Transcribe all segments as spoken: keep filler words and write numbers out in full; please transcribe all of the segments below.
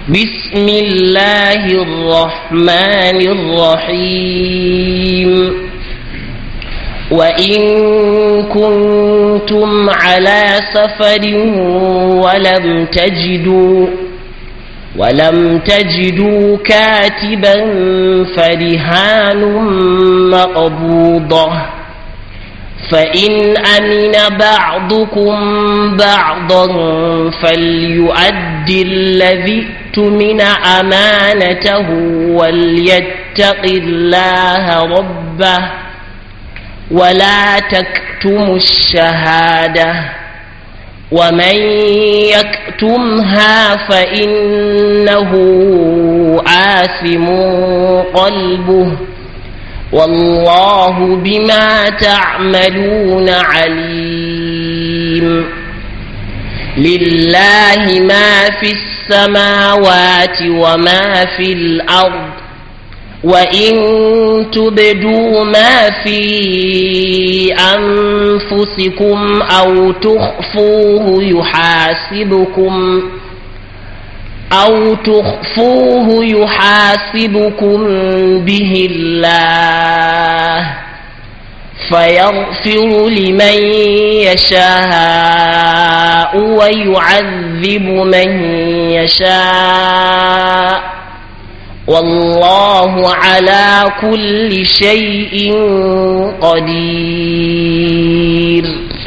بسم الله الرحمن الرحيم وإن كنتم على سفر ولم تجدوا ولم تجدوا كاتبا فرهان مقبوضة فإن أمن بعضكم بعضا فليؤدي الذي اؤتمن أمانته وليتق الله ربه ولا تكتموا الشهادة ومن يكتمها فإنه آثم قلبه والله بما تعملون عليم لله ما في السماوات وما في الأرض وإن تبدوا ما في أنفسكم أو تخفوه يحاسبكم أو تخفوه يحاسبكم به الله فيغفر لمن يشاء ويعذب من يشاء والله على كل شيء قدير.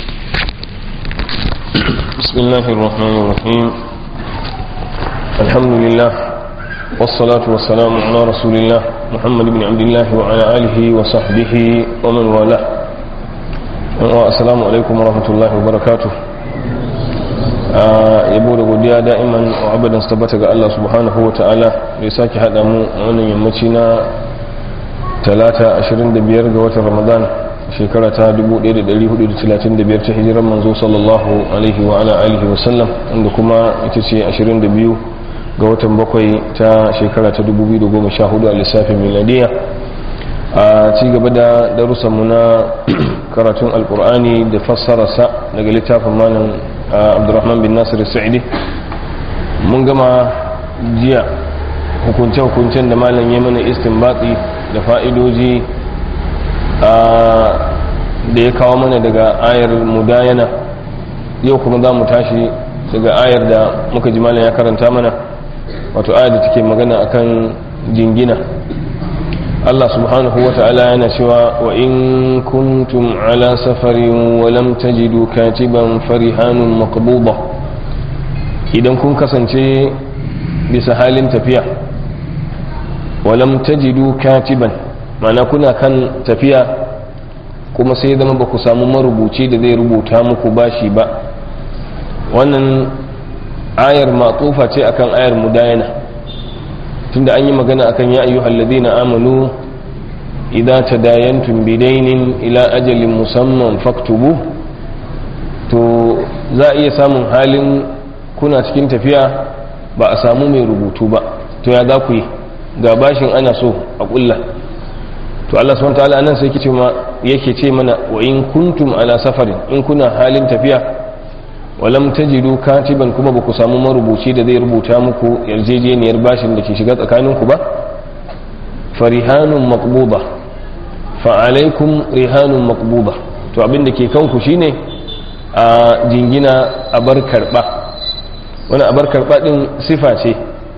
بسم الله الرحمن الرحيم الحمد لله والصلاة والسلام على رسول الله محمد بن عبد الله وعلى آله وصحبه ومن والاه. السلام عليكم ورحمة الله وبركاته. yabo da godiya da'iman wa abadan tabbata ga Allah subhanahu wa ta'ala da ya sake haɗa mu a wannan yammaci na talata ashirin da biyar ga watan Ramadan shekara ta dubu ɗaya da ɗari hudu da talatin da biyar ta hijiran manzo sallallahu alaihi wa ala alihi wa sallam, inda kuma ita ce ashirin da biyu ga watan bakwai ta shekara ta dubu biyu da goma sha hudu a lissafin miladiya. A ci gaba da darussanmu na karatun alkur'ani da fassararsa daga littafin malam abdurrahman bin nasir sa'idi, mun gama jiya hukunce-hukuncen da malam ya mana istinbati da fa'idoji da ya kawo mana daga ayar mudayana. yau kuma za mu tashi daga ayar da muka ji malam ya karanta mana, wato ayar da take magana akan jingina. Allah subhanahu wa ta'ala yana cewa wa in kuntum ala safarin wa lam tajidu katiban farihanun maqbuda, idan kun kasance bisa halin tafiya wa lam tajidu katiban, ma'ana kuna kan tafiya kuma sai zama ba ku samu marubuci da zai rubuta muku bashi ba. wannan ayar matufa ce akan ayar mudayana, tunda an yi magana akan ya ayyuhal ladina amanu idza tadayantum bidainin ila ajalin musamman faktubu. to za a iya samun halin kuna cikin tafiya ba a samu mai rubutu ba, to ya za ku yi ga bashin ana so a kulla. to Allah subhanahu wataala anan sai yake ma yake ce mana wa in kuntum ala safarin, in kuna halin tafiya walam tajidu katiban, kuma ba ku samu marubuci da zai rubuta muku yarjejeniyar bashin da ke shiga tsakaninku ba, farihanun maqbuda, fa alaikum rihanun maqbuda. to abin da ke kanku shine a jingina a bar karba. wani a bar karba din sifa ce,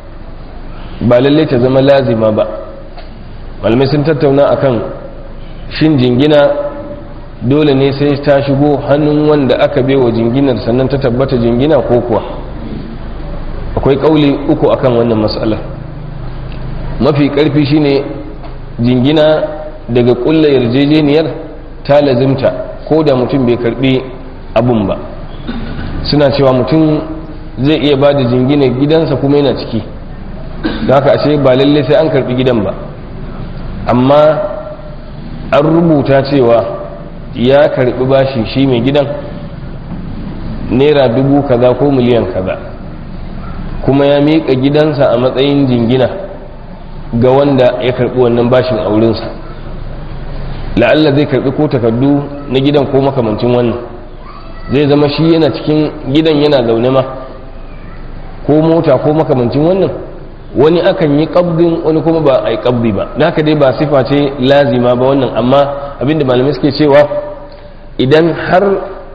ba lalle ta zama lazima ba. malamai sun tattauna akan shin jingina dole ne sai ta shigo hannun wanda aka baiwa jinginar sannan ta tabbata jingina ko kuwa. akwai kauli uku akan wannan matsalar. mafi karfi shine jingina daga kulla yarjejeniyar ta lazimta ko da mutum bai karbi abun ba. suna cewa mutum zai iya ba da jinginar gidansa kuma yana ciki, da haka ashe ba lalle sai an karbi gidan ba, amma an rubuta cewa ya karbi bashi shi mai gidan naira dubu kaza ko miliyan kaza, kuma ya miƙa gidansa a matsayin jingina ga wanda ya karbi wannan bashin a wurinsa. la'alla zai karbi ko takardu na gidan ko makamancin wannan, zai zama shi yana cikin gidan yana zaune ma, ko mota ko makamancin wannan wani akan yi qabdin wani kuma ba a yi qabdi ba, da haka dai ba sifa ce lazima ba wannan. Amma abinda malamai suke cewa idan har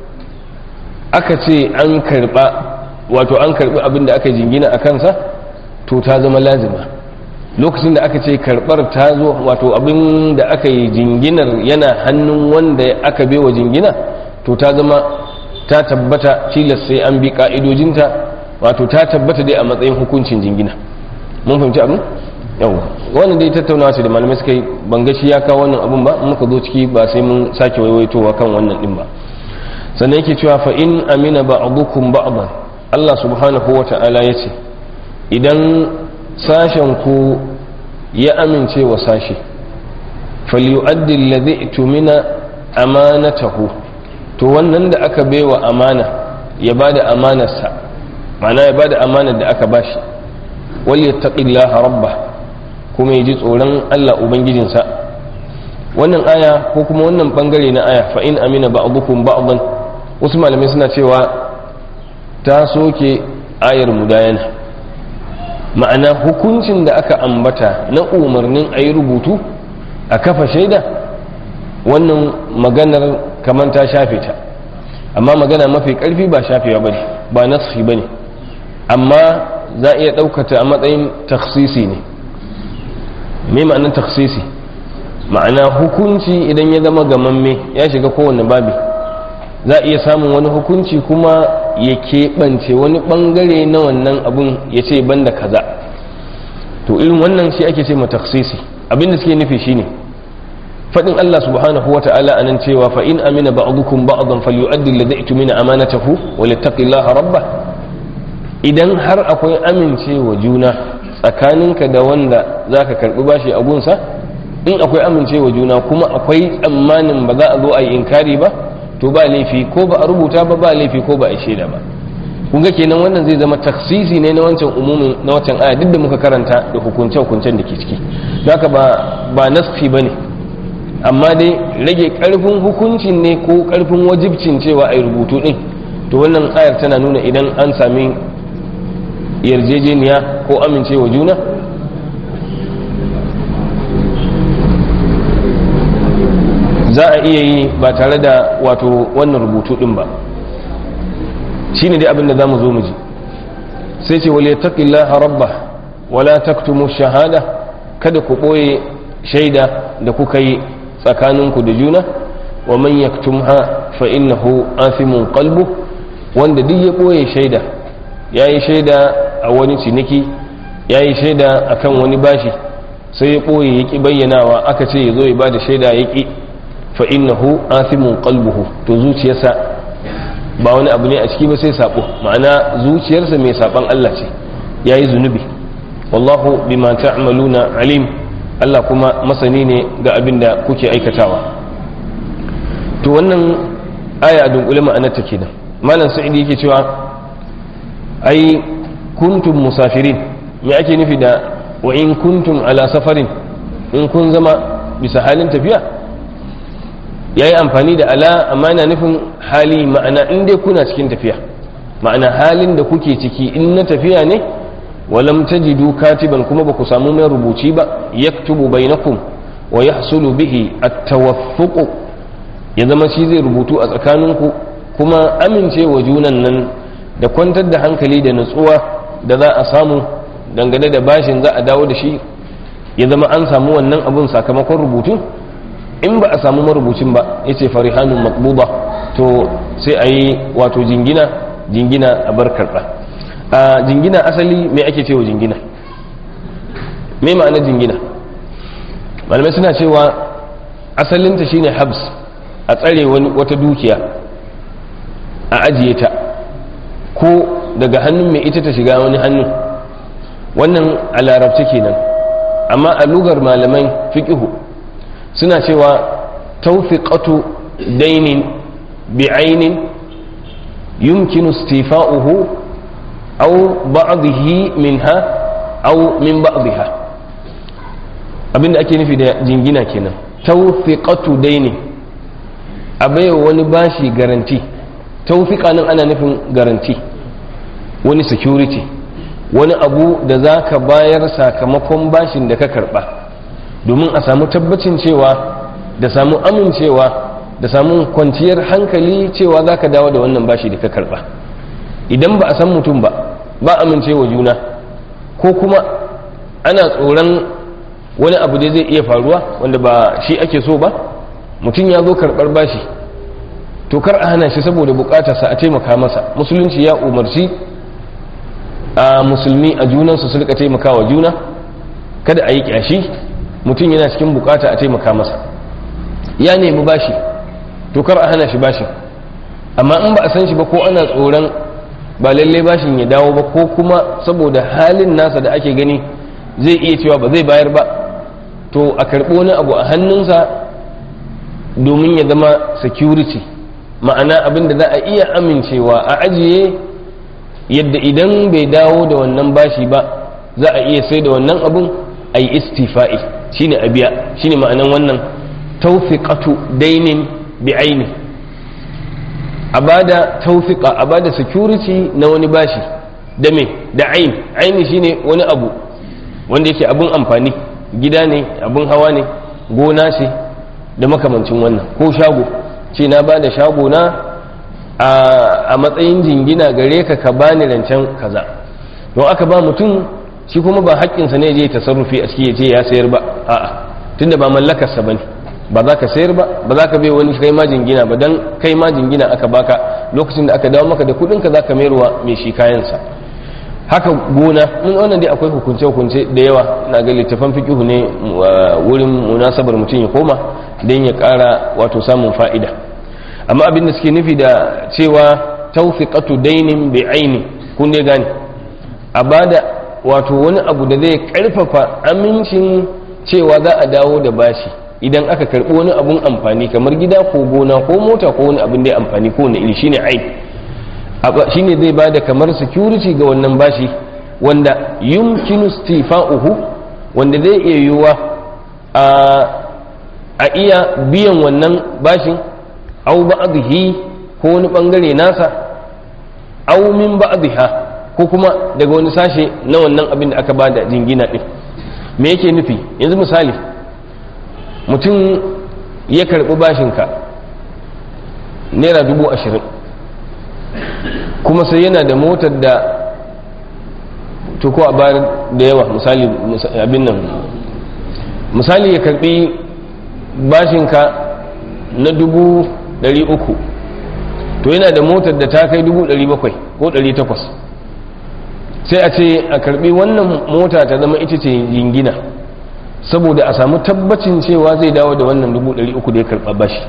aka ce an karba, wato an karbi abinda aka jingina a kansa, to ta zama lazima. Lokacin da aka ce karbar ta zo, wato abin da aka yi jinginar yana hannun wanda aka bewa jingina, to ta zama ta tabbata tilas sai an bi ka'idojinta, wato ta tabbata dai a matsayin hukuncin jingina. Mun fahimci abin? Yawwa, wannan dai tattaunawa ce da malamai suka yi, ban ga shi ya kawo wannan abin ba, muka zo ciki ba sai mun sake waiwaitowa kan wannan din ba. Sannan yake cewa fa in amina ba'dukum ba'dan, Allah subhanahu wa ta'ala yace idan sashen ku ya amince wa sashi, falyu'addi alladhi tumina amanatahu, to wannan da aka baiwa amana ya bada amanarsa, ma'ana ya bada amanar da aka bashi. Wal yattaqillaha rabbah, kuma yaji tsoron Allah ubangijinsa. Wannan aya ko kuma wannan bangare na aya fa in amina ba'dukum ba'dan, wasu malamai suna cewa ta soke ayar mudayana, ma'ana hukuncin da aka ambata na umarnin a yi rubutu a kafa shaida, wannan maganar kamar ta shafe ta. Amma magana mafi karfi ba shafewa bane, ba naskhi bane, amma za a iya ɗaukata a matsayin taksisi ne. Me ma'anar taksisi? Ma'ana hukunci idan ya zama gamamme ya shiga kowane babi, za a iya samun wani hukunci kuma ya keɓance wani ɓangare na wannan abun ya ce banda kaza. To irin wannan shi ake ce ma taksisi. Abinda suke nufi shine faɗin Allah subhanahu wa ta'ala anan cewa fa in amina ba'dukum ba'dan falyu'addi alladhi tumina amanatahu wa littaqillaha rabbah. Idan har akwai amincewa juna tsakaninka da wanda zaka karbi bashi a gunsa, in akwai amincewa juna kuma akwai tsammanin ba za a zo a yi inkari ba, to ba laifi ko ba a rubuta ba, ba laifi ko ba a shaida ba. kun ga kenan wannan zai zama taksisi ne na wancan umumin na wancan aya duk da muka karanta da hukunce-hukuncen da ke ciki. Haka ba ba naskhi bane, amma dai rage karfin hukuncin ne ko karfin wajibcin cewa ai rubutu din. To wannan ayar tana nuna idan an sami yarjejeniya ko amincewa juna, za a iya yi ba tare da wato wannan rubutu din ba. shine dai abin da zamu zo mu ji. sai ce wala taqillaha rabbah wala taktumu shahada, kada ku boye shaida da kuka yi tsakaninku da juna. wa man yaktumha fa innahu athimun qalbu, wanda duk ya boye shaida, yayi shaida a wani ciniki, yayi shaida akan wani bashi, sai ya boye yaki bayyanawa, aka ce yazo ya bada shaida yaki, fa innahu athimun qalbuhu, to zuciyarsa ba wani abu ne a ciki ba sai sabo, ma'ana zuciyarsa mai saban Allah ce, yayi zunubi. wallahu bima ta'maluna alim, Allah kuma masani ne ga abin da kuke aikatawa. to wannan aya a dunkule ma'anar ta kenan. malam sa'idi yake cewa ai kuntum musafirin, me ake nufi da wa in kuntum ala safarin, in kun zama bisa halin tafiya. ya yi amfani da ala, amma yana nufin hali, ma'ana in dai kuna cikin tafiya, ma'ana halin da kuke ciki in na tafiya ne. walam tajidu katiban, kuma ba ku samu mai rubuci ba, yaktubu bainakum wa yahsulu bihi at-tawaffuq, ya zama shi zai rubutu a tsakaninku, kuma amincewa junan nan da kwantar da hankali da nutsuwa da za a samu dangane da bashin za a dawo da shi, ya zama an samu wannan abun sakamakon rubutu. in ba a samu marubucin ba, ya ce farihanun maqbuda, to sai a yi wato jingina, jingina a bar karɓa. a jingina asali me ake cewa jingina? me ma'ana jingina? malamai suna cewa asalinta shine habs, a tsare wani wata dukiya a ajiye ta, ko daga hannun mai ita ta shiga wani hannu. wannan a larabci kenan, amma a lugar malaman fiqhu suna cewa tawfiqatu dainin bi'ainin yumkinu istifa'uhu aw ba'dihi minha aw min ba'dihha. abinda ake nufi da jingina kenan, tawfiqatu dainin, a baiwa wani bashi garanti. tawfiqa nan ana nufin garanti, wani security, wani abu da za ka bayar sakamakon bashin da ka karɓa domin a samu tabbacin cewa da samu amincewa da samu kwanciyar hankali cewa za ka dawo da wannan bashi da ka karɓa. Idan ba a san mutum ba ba amincewa juna ko kuma ana tsoron wani abu da zai iya faruwa wanda ba shi ake so ba, mutum ya zo karɓar bashi to kar a hana shi saboda bukatarsa a taimaka masa. Musulunci ya umarci a musulmi a junansu su rika taimaka wa juna, kada a yi kyashi mutum yana cikin bukata a taimaka masa. Ya nemi bashi to kar a hana shi bashi, amma in ba a san shi ba ko ana tsoron ba lalle bashin ya dawo ba ko kuma saboda halin nasa da ake gani zai iya cewa ba zai bayar ba, to a karɓi wani abu a hannunsa domin ya zama security, ma'ana abin da za a iya amincewa a ajiye yadda idan bai dawo da wannan bashi ba za a iya sai da wannan abun a yi istifa'i, shine a biya, shine ma'anan wannan tawfiqatu dainin bi aini, a bada tawfiqa, a bada security na wani bashi da me da ain. Aini shine wani abu wanda yake abun amfani, gida ne, abun hawa ne, gona ce da makamancin wannan, ko shago ce na ba da shago na a matsayin jingina gare ka ka bani rancen kaza. don aka ba mutum shi kuma ba haƙƙinsa ne je tasarrufi a ciki ya ce ya sayar ba, a'a tunda ba mallakarsa bane, ba za ka sayar ba, ba za ka bai wani kai ma jingina ba, dan kai ma jingina aka baka lokacin da aka dawo maka da kuɗin ka za ka mayarwa mai shi kayansa. Haka gona, mun wannan dai akwai hukunce hukunce da yawa, na ga littafan fiqhu ne wurin munasabar mutum ya koma dan ya ƙara wato samun fa'ida. Amma abin da suke nufi da cewa tawfiqatu dainin bi aini, kun dai gane a bada wato wani abu da zai karfafa amincin cewa za a dawo da bashi idan aka karbi wani abun amfani kamar gida ko gona ko mota ko wani abin da ya amfani ko wani iri, shine ain. Shine zai bada kamar security ga wannan bashi wanda yumkinu istifa'uhu, wanda zai iya yiwuwa a iya biyan wannan bashin au ba'dhi ko wani bangare nasa, au min ba'dha ko kuma daga wani sashe na wannan abin da aka bada jingina din. Me yake nufi? Yanzu misali mutum ya karbi bashinka naira dubu ashirin kuma sai yana da motar da to ko a bayar da yawa, misali abin nan, misali ya karbi bashinka na dubu ɗari uku to yana da motar da ta kai dubu ɗari bakwai ko ɗari takwas, sai a ce a karbi wannan mota ta zama ita ce jingina saboda a samu tabbacin cewa zai dawo da wannan dubu ɗari uku da ya karɓa bashi.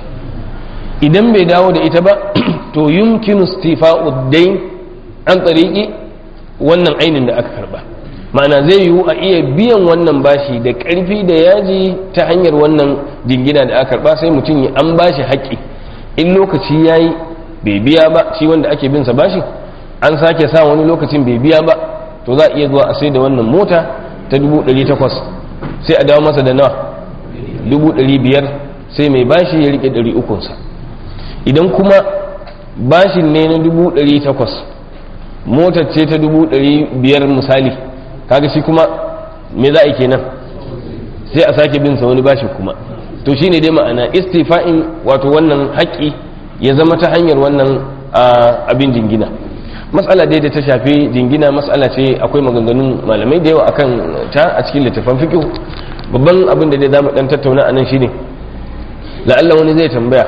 Idan bai dawo da ita ba to yumkinu istifa'u dain an tsariki wannan ainin da aka karɓa, ma'ana zai yiwu a iya biyan wannan bashi da ƙarfi da yaji ta hanyar wannan jingina da aka karɓa, sai mutum ya an bashi haƙƙi, in lokaci yayi bai biya ba shi wanda ake bin sa bashi, an sake sa wani lokacin bai biya ba, to za a iya zuwa a sai da wannan mota ta dubu ɗari takwas sai a dawo masa da nawa dubu ɗari biyar, sai mai bashi ya rike ɗari ukunsa. Idan kuma bashin ne na dubu ɗari takwas motar ce ta dubu ɗari biyar misali, kaga shi kuma me za a yi kenan, sai a sake bin sa wani bashi kuma. To shine dai ma'ana istifa'in wato wannan haƙƙi ya zama ta hanyar wannan abin jingina. Matsala dai da ta shafi jingina matsala ce akwai maganganun malamai da yawa akan ta a cikin littafan fiqh. Babban abin da dai zamu dan tattauna anan shine la'alla wani zai tambaya,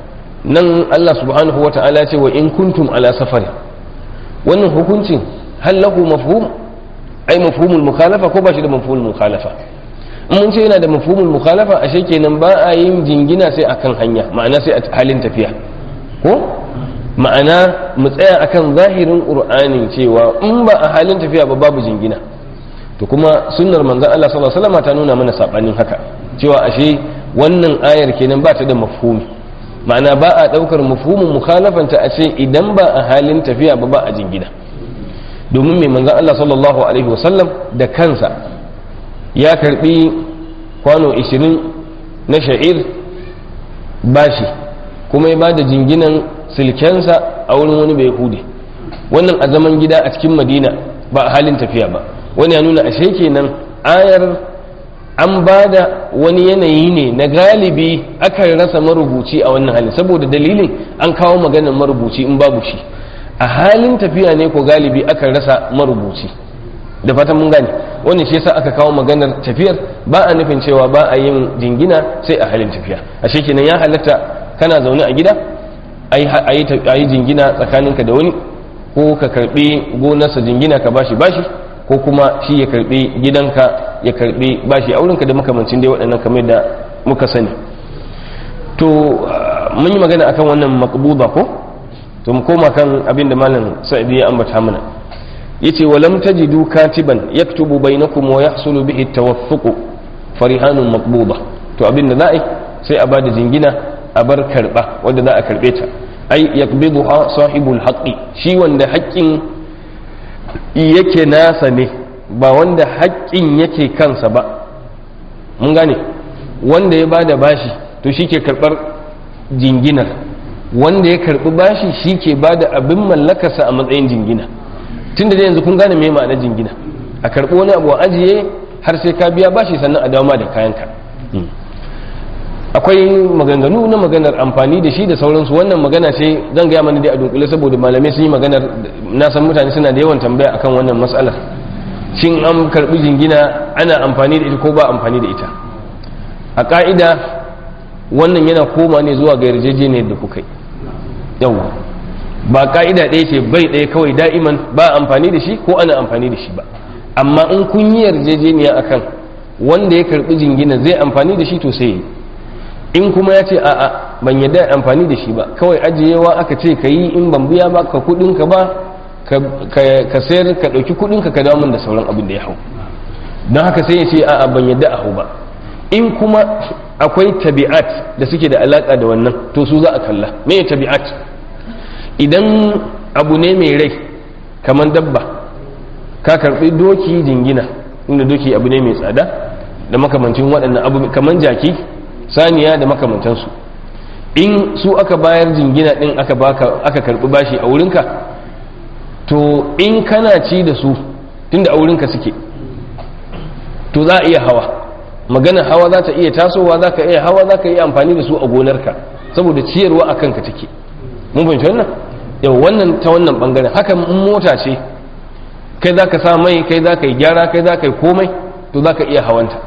nan Allah subhanahu wata'ala ce wa in kuntum ala safari, wannan hukuncin hal lahu mafhum ai mafhumul mukhalafa ko ba shi da mafhumul mukhalafa? In mun ce yana da mafhumul mukhalafa ashe kenan ba a yin jingina sai akan hanya, ma'ana sai a halin tafiya, ko ma'ana mu tsaya akan zahirin qur'anin cewa in ba a halin tafiya ba babu jingina. To kuma sunnar manzon Allah sallallahu alaihi wasallam ta nuna mana sabanin haka, cewa ashe wannan ayar kenan ba ta da mafhumi, ma'ana ba a daukar mafhumin mukhalafanta a ce idan ba a halin tafiya ba ba a jingina. Domin mai manzon Allah sallallahu alaihi wasallam da kansa ya karbi kwano ishirin na sha'ir bashi kuma ya bada jinginan silkensa a wurin wani bai hude, wannan a zaman gida a cikin Madina ba a halin tafiya ba. Wani ya nuna ashe kenan ayar an ba da wani yanayi ne na galibi akan rasa marubuci a wannan halin, saboda dalilin an kawo maganar marubuci in babu shi. A halin tafiya ne ko galibi akan rasa marubuci, da fatan mun gane. Wannan shi yasa aka kawo maganar tafiyar, ba a nufin cewa ba a yin jingina sai a halin tafiya. Ashe kenan ya halatta kana zaune a gida a yi jingina tsakaninka da wani, ko ka karbi gonarsa jingina ka bashi bashi, ko kuma shi ya karbi gidanka ya karbi bashi a wurinka da makamancin dai waɗannan kamar da muka sani. To mun yi magana akan wannan maqbuda ko, to mu koma kan abin da malam Sa'idi ya ambata mana. Yace walam tajidu katiban yaktubu bainakum wa yahsulu bihi at-tawaffuq farihanun maqbuda. To abin da za'i sai a bada jingina a bar karba wanda za a karbe ta, ai yaqbiduha sahibul haqqi, shi wanda haƙƙin yake nasa ne ba wanda haƙƙin yake kansa ba. Mun gane, wanda ya bada bashi to shi ke karɓar jinginar, wanda ya karɓi bashi shi ke bada abin mallakarsa a matsayin jingina. Tun da yanzu kun gane me ma'anar jingina, a karɓi wani abu a ajiye har sai ka biya bashi sannan a dawo ma da kayanka. Akwai maganganu na maganar amfani da shi da sauransu. Wannan magana ce zan gaya mana dai a dunkule saboda malamai sun yi maganar, na san mutane suna da yawan tambaya akan wannan matsalar. Shin an karbi jingina ana amfani da ita ko ba amfani da ita? A ka'ida wannan yana koma ne zuwa ga yarjejeniyar da kuka yi. Yawwa, ba ka'ida ɗaya ce bai ɗaya kawai da'iman ba amfani da shi ko ana amfani da shi ba. Amma in kun yi yarjejeniya akan wanda ya karbi jingina zai amfani da shi to sai yi. In kuma ya ce a'a ban yadda amfani da shi ba, kawai ajiyewa aka ce ka yi, in ban biya ba ka kudinka ba ka sayar ka ɗauki kudinka ka dawo min da sauran abin da ya hau, don haka sai ya ce a'a ban yadda a hau ba. In kuma akwai tabi'at da suke da alaka da wannan to su za a kalla. Me tabi'at? Idan abu ne mai rai kamar dabba, ka karɓi doki jingina, inda doki abu ne mai tsada da makamancin waɗannan abu, kamar jaki, saniya da makamantansu. In su aka bayar jingina din aka baka aka karbi bashi a wurinka, to in kana ci da su tunda a wurinka suke, to za a iya hawa. Magana hawa za ta iya tasowa, za ka iya hawa, za ka iya amfani da su a gonarka saboda ciyarwa a kanka take. Mun fahimci wannan? Yau wannan ta wannan bangaren. Haka in mota ce, kai za ka sa mai, kai za ka yi gyara, kai za ka yi komai, to za ka iya hawanta.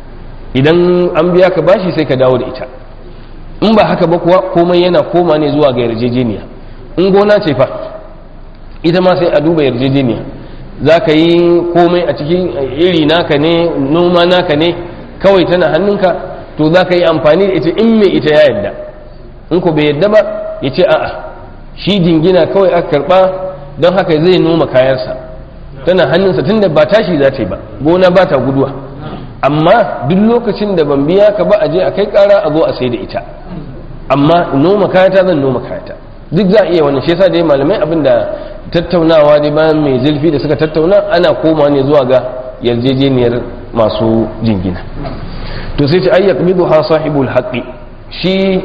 Idan an biya ka bashi sai ka dawo da ita. In ba haka ba kuwa komai yana koma ne zuwa ga yarjejeniya. In gona ce fa, ita ma sai a duba yarjejeniya. Za ka yi komai a cikin iri naka ne, noma naka ne, kawai tana hannunka, to za ka yi amfani da ita in mai ita ya yadda. In ko bai yadda ba ya ce a'a, shi jingina kawai aka karba don haka zai noma kayansa, tana hannunsa tunda ba tashi za ta yi ba, gona ba ta guduwa. Amma duk lokacin da ban biya ka ba a je a kai kara a zo a sai da ita, amma noma kayata zan noma kayata. Duk za a iya wannan. Shi yasa dai malamai abin da tattaunawa dai bayan mai zurfi da suka tattauna ana koma ne zuwa ga yarjejeniyar masu jingina. To sai ce ay yaqbiduha sahibul haqqi, shi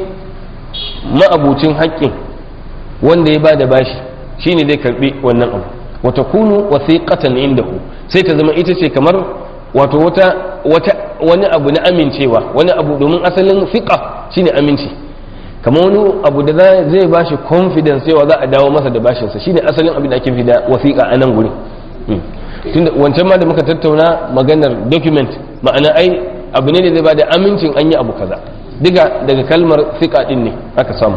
ma'abucin haƙƙin wanda ya bada bashi shine dai karbi wannan abu. Wa takunu wathiqatan indahu, sai ta zama ita ce kamar wato wata wata wani abu na amincewa, wani abu, domin asalin fiqa shine aminci, kamar wani abu da zai bashi confidence cewa za a dawo masa da bashinsa, shine asalin abin da ake fi da wasiqa a nan gurin. Tunda wancan ma da muka tattauna maganar document, ma'ana ai abu ne da zai bada amincin an yi abu kaza, diga daga kalmar fiqa din ne aka samu.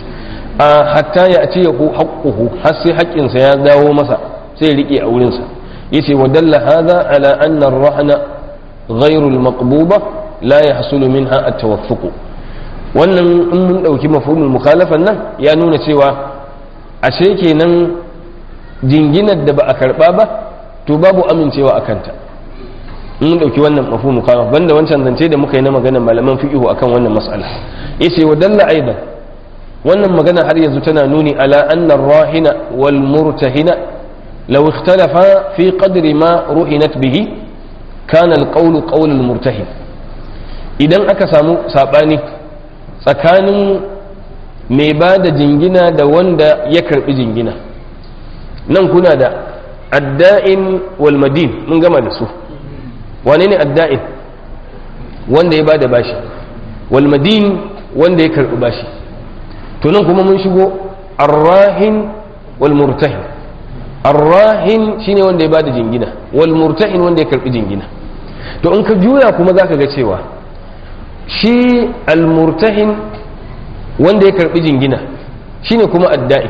A hatta ya ce ya ku haqquhu, har sai haƙƙinsa ya dawo masa sai ya rike a wurinsa. yace wa dalla hadha ala anna ar-rahna ghayru al-maqbuba la yahsulu minha at-tawaffuq. Wannan in mun dauki mafhumul mukhalafan nan ya nuna cewa ashe kenan jinginar da ba a karba ba to babu amincewa akanta. In mun dauki wannan mafhumul mukhalaf banda wancan zance da muka yi na maganar malaman fiqh akan wannan mas'ala, yace wa dalla aidan, wannan magana har yanzu tana nuni ala anna ar-rahina wal murtahina لو اختلفا في قدر ما رهنت به كان القول قول المرتهن. idan aka samu sabani tsakanin mai ba da jingina da wanda ya karbi jingina, nan kuna da adda'in wal madin mun gama da su. wane ne adda'in? wanda ya bada bashi, wal madin wanda ya karbi bashi. to nan kuma mun shigo arrahin wal murtahin. arrahin shine wanda ya bada jingina, wal murtahin wanda ya karbi jingina. to in ka juya kuma zaka ga cewa shi al murtahin wanda ya karbi jingina shine kuma adda'in.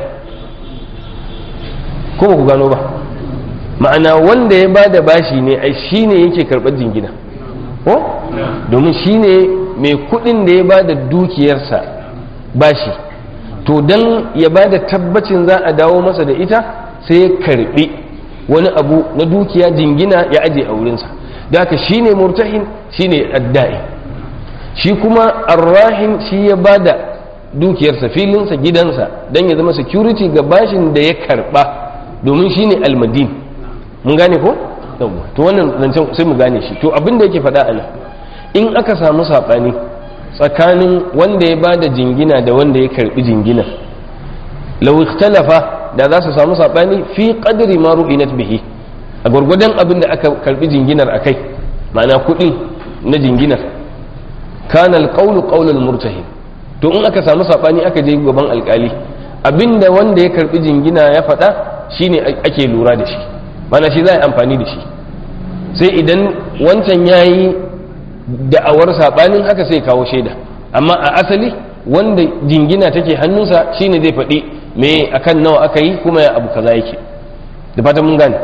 ko ba ku gano ba? ma'ana wanda ya bada bashi ne ai shine yake karɓar jingina ko domin shine mai kudin da ya bada dukiyarsa bashi, to dan ya bada tabbacin za a dawo masa da ita sai ya karbi wani abu na dukiya jingina ya aje a wurinsa, da haka shine murtahin shine adda'i. shi kuma arrahin shi ya bada dukiyarsa, filinsa, gidansa dan ya zama security ga bashin da ya karba, domin shine almadin. mun gane ko? to wannan zancen sai mu gane shi. to abin da yake faɗa a nan, in aka samu saɓani tsakanin wanda ya bada jingina da wanda ya karbi jingina, law ikhtalafa da za su samu saɓani fi qadri ma ru'inat bihi, a gurgudan abin da aka karbi jinginar akai, ma'ana kuɗi na jinginar, kana alqawlu qawl almurtahin. to in aka samu saɓani aka je gaban alƙali, abinda wanda ya karbi jingina ya faɗa shine ake lura da shi, mana shi za a yi amfani da shi. sai idan wancan ya yi da'awar saɓanin haka sai kawo shaida, amma a asali wanda jingina take hannunsa shine zai faɗi me akan nawa aka yi kuma ya abu kaza yake. da fatan mun gane.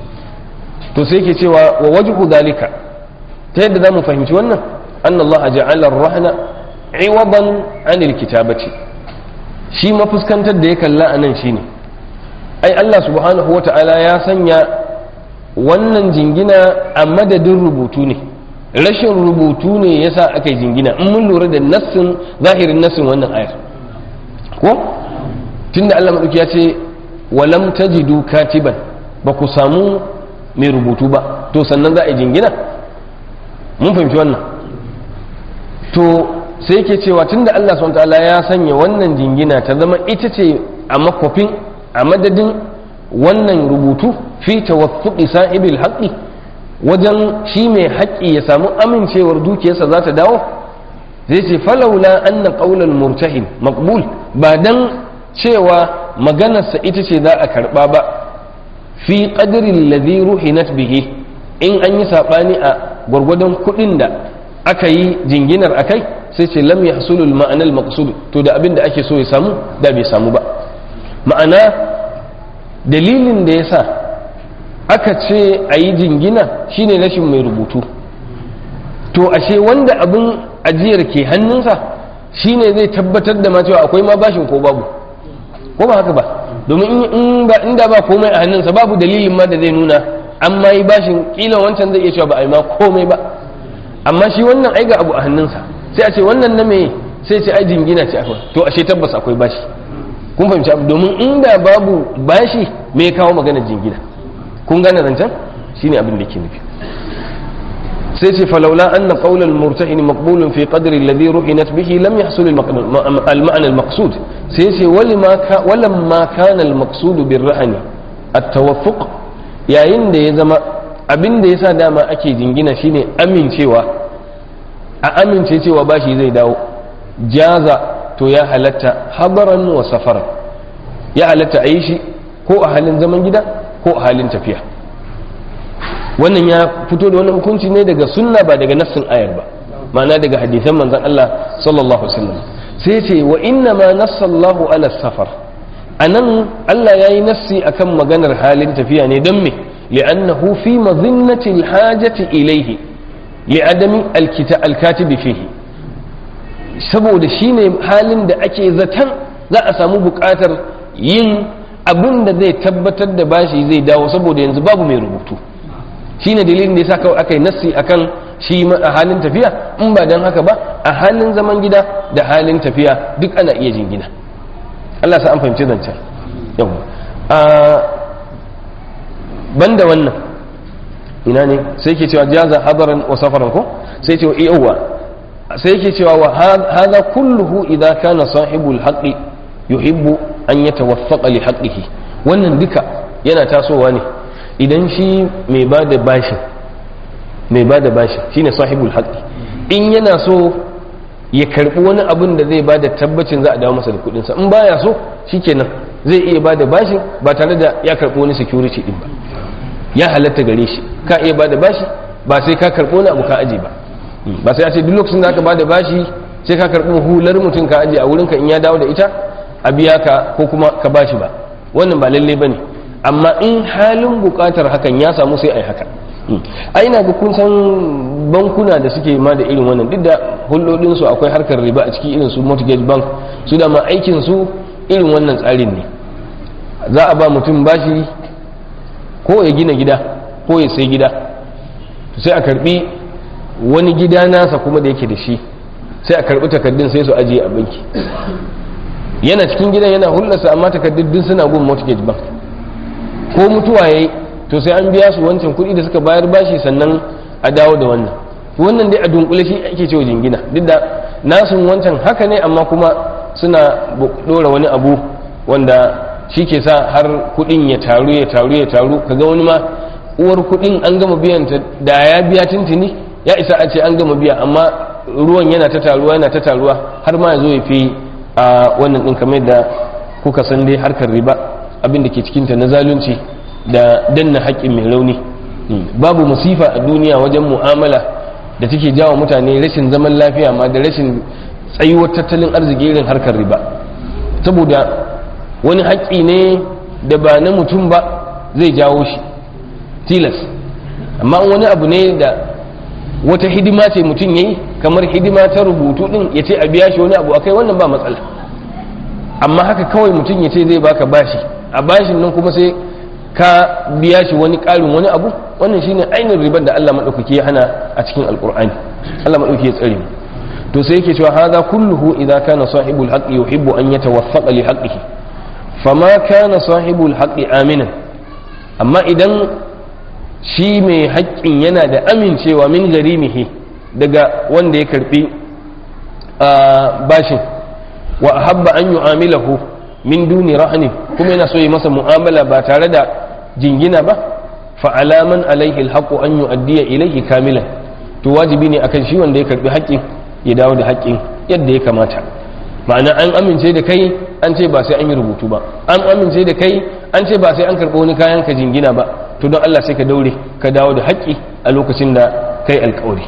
to sai ke cewa wa wajhu dalika, ta yadda za mu fahimci wannan, anna Allah ja'ala ar-rahna iwadan 'anil kitabati. shi mafuskantar da ya kalla anan shine ai Allah subhanahu wa ta'ala ya sanya wannan jingina a madadin rubutu ne. rashin rubutu ne yasa aka yi jingina, in mun lura da nassin zahirin nassin wannan ayar ko tunda Allah madauki ya ce walam tajidu katiban, ba ku samu mai rubutu ba, to sannan za a yi jingina. mun fahimci wannan. to sai yake cewa tunda Allah subhanahu wa ta'ala ya sanya wannan jingina ta zama ita ce a makofin a madadin wannan rubutu fi tawaffuqi sahibil haqqi, wajen shi mai haƙƙi ya samu amincewar dukiyarsa za ta dawo, zai ce falaula anna qaulal murtahin maqbul, ba dan cewa maganarsa ita ce za a karba ba, fi qadri alladhi ruhinat bihi, in an yi sabani a gwargwadon kuɗin da aka yi jinginar akai, sai ce lam yahsulu al-ma'na al-maqsud, to da abin da ake so ya samu da bai samu ba. ma'ana dalilin da yasa aka ce a yi jingina shine rashin mai rubutu, to ashe wanda abin ajiyar ke hannunsa shine zai tabbatar da ma cewa akwai ma bashin ko babu, ko ba haka ba? domin inda ba komai a hannunsa babu dalilin ma da zai nuna an ma yi bashin, kila wancan zai iya cewa ba a yi ma komai ba, amma shi wannan ai ga abu a hannunsa, sai a ce wannan na me, sai ce ai jingina ce akwai, to ashe tabbas akwai bashi. kun fahimci abu, domin inda babu bashi me ya kawo maganar jingina? kun gane zancen shine abin da ke nufi. sai ce falaula anna qawl al-murtahin maqbulun fi qadri alladhi ruhinat bihi lam yahsul al-ma'na al-maqsud. sai ce walamma kana al-maqsud bir-rahni at-tawaffuq, yayin da ya zama abin da yasa dama ake jingina shine amincewa, a amince cewa bashi zai dawo, jaza to ya halatta habaran wa safaran, ya halatta a yi shi ko a halin zaman gida ko a halin tafiya. wannan ya fito da wannan hukunci ne daga sunna ba daga nassin ayar ba, ma'ana daga hadisan manzon Allah sallallahu alaihi wasallam. sai ce wa inna ma nassallahu ala safar, anan Allah yayi nassi akan maganar halin tafiya ne, don me? li'annahu fi madhinnati al-hajati ilayhi li'adami al-katibi fihi, saboda shine halin da ake zaton za a samu buƙatar yin abin da zai tabbatar da bashi zai dawo, saboda yanzu babu mai rubutu. shine dalilin da yasa kawai aka yi nassi akan shi a halin tafiya, in ba dan haka ba a halin zaman gida da halin tafiya duk ana iya jingina. Allah sa an fahimci zancen. yau a banda wannan ina ne sai ke cewa jaza hadaran wa safaran ko sai ce yawa sai ke cewa wa hadha kulluhu idza kana sahibul haqqi yuhibbu an yatawaffaqa li haqqihi. wannan duka yana tasowa ne idan shi mai ba da bashi mai ba da bashi shine sahibul haqqi in yana so ya karbi wani abin da zai ba da tabbacin za a dawo masa da kudinsa in baya so shikenan zai iya ba da bashi ba tare da ya karbi wani security din ba ya halatta gare shi ka iya ba da bashi ba sai ka karbi wani abu ka aje ba ba sai a ce duk lokacin da aka ba da bashi sai ka karbi hular mutum ka aje a wurinka in ya dawo da ita a biya ka ko kuma ka bashi ba wannan ba lalle bane amma in halin bukatar hakan ya samu sai ai haka a ina ga kun san bankuna da suke ma da irin wannan duk da hulɗoɗin su akwai harkar riba a ciki irin su mortgage bank su da ma aikin su irin wannan tsarin ne za a ba mutum bashi ko ya gina gida ko ya sai gida sai a karbi wani gida nasa kuma da yake da shi sai a karbi takardun sai su ajiye a banki yana cikin gidan yana hulɗarsa amma takardun suna gun mortgage bank ko mutuwa yayi to sai an biya su wancan kuɗi da suka bayar bashi sannan a dawo da wannan wannan dai a dunkule shi ake cewa jingina duk da nasun wancan haka ne amma kuma suna dora wani abu wanda shi ke sa har kuɗin ya taru ya taru ya taru kaga wani ma uwar kuɗin an gama biyan ta da ya biya tuntuni ya isa a ce an gama biya amma ruwan yana ta taruwa yana ta taruwa har ma ya zo ya fi a wannan ɗin kamar da kuka san dai harkar riba abin da ke cikinta na zalunci da danna haƙƙin mai rauni babu musifa a duniya wajen mu'amala da take jawo mutane rashin zaman lafiya ma da rashin tsayuwar tattalin arziki irin harkar riba saboda wani haƙƙi ne da ba na mutum ba zai jawo shi tilas amma wani abu ne da wata hidima ce mutum yayi kamar hidima ta rubutu din ya ce a biya shi wani abu akai wannan ba matsala amma haka kawai mutum ya ce zai baka bashi a bashin nan kuma sai ka biya shi wani ƙarin wani abu wannan shine ainihin ribar da Allah madaukaki ya hana a cikin alqur'ani Allah madaukaki ya tsare mu to sai yake cewa hadha kulluhu idza kana sahibul haqqi yuhibbu an yatawaffaqa li haqqihi fama kana sahibul haqqi aminan amma idan shi mai haƙƙin yana da amincewa min garimihi daga wanda ya karbi bashin wa ahabba an yu'amilahu min duni rahnin kuma yana so yi masa mu'amala ba tare da jingina ba fa alaman alaihi alhaqu an yu'addiya ilayhi kamilan to wajibi ne akan shi wanda ya karbi haƙƙin ya dawo da haƙƙin yadda ya kamata ma'ana an amince da kai an ce ba sai an yi rubutu ba an amince da kai an ce ba sai an karɓi wani kayan ka jingina ba to don Allah sai ka daure ka dawo da haƙƙi a lokacin da kai alƙawari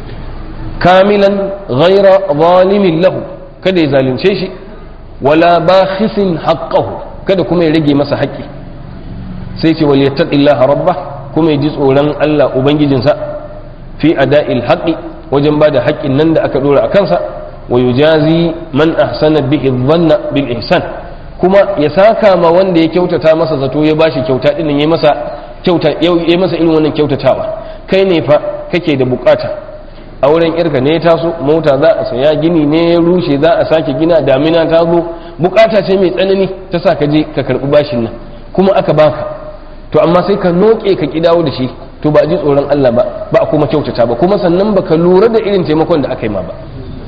kamilan ghaira zalimin lahu kada ya zalunce shi wala bakhisin haqqahu kada kuma ya rage masa haƙƙi sai ce wal yattaqillaha rabba kuma ya ji tsoron Allah ubangijinsa fi ada'il haqqi wajen bada haƙƙin nan da aka dora a kansa wa yujazi man ahsana bihi dhanna bil ihsan kuma ya saka ma wanda ya kyautata masa zato ya bashi kyauta din yayi masa kyauta yayi masa irin wannan kyautatawa kai ne fa kake da bukata a wurin irka ne ya taso mota za a saya gini ne ya rushe za a sake gina damina ta zo bukata ce mai tsanani ta sa ka je ka karbi bashin nan kuma aka baka to amma sai ka noke ka ki dawo da shi to ba a ji tsoron Allah ba ba a kuma kyautata ba kuma sannan baka lura da irin taimakon da aka yi ma ba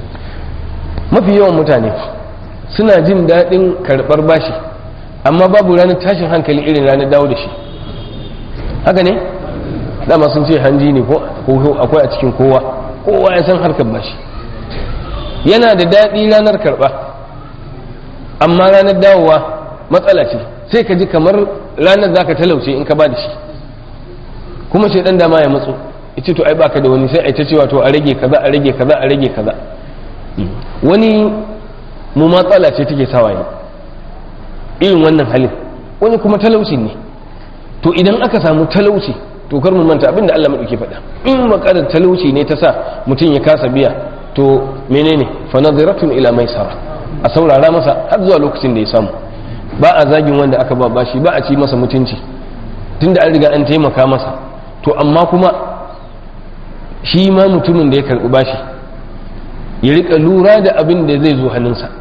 mafi yawan mutane suna jin daɗin karɓar bashi amma babu ranar tashin hankali irin ranar dawo da shi haka ne dama sun ce hanji ne ko akwai a cikin kowa kowa ya san harkar bashi yana da daɗi ranar karɓa amma ranar dawowa matsala ce sai ka ji kamar ranar za ka talauce in ka ba da shi kuma shaidan dama ya matso ita to ai baka da wani sai ai ta cewa to a rage kaza a rage kaza a rage kaza wani mu matsala ce take sawaye irin wannan halin wani kuma talauci ne to idan aka samu talauci to kar mu manta abinda Allah madauke faɗa in makarar talauci ne ta sa mutum ya kasa biya to menene fa nadhiratun ila maisara a saurara masa har zuwa lokacin da ya samu ba a zagin wanda aka ba bashi ba a ci masa mutunci tunda an riga an taimaka masa to amma kuma shi ma mutumin da ya karɓi bashi ya rika lura da abin da zai zo hannunsa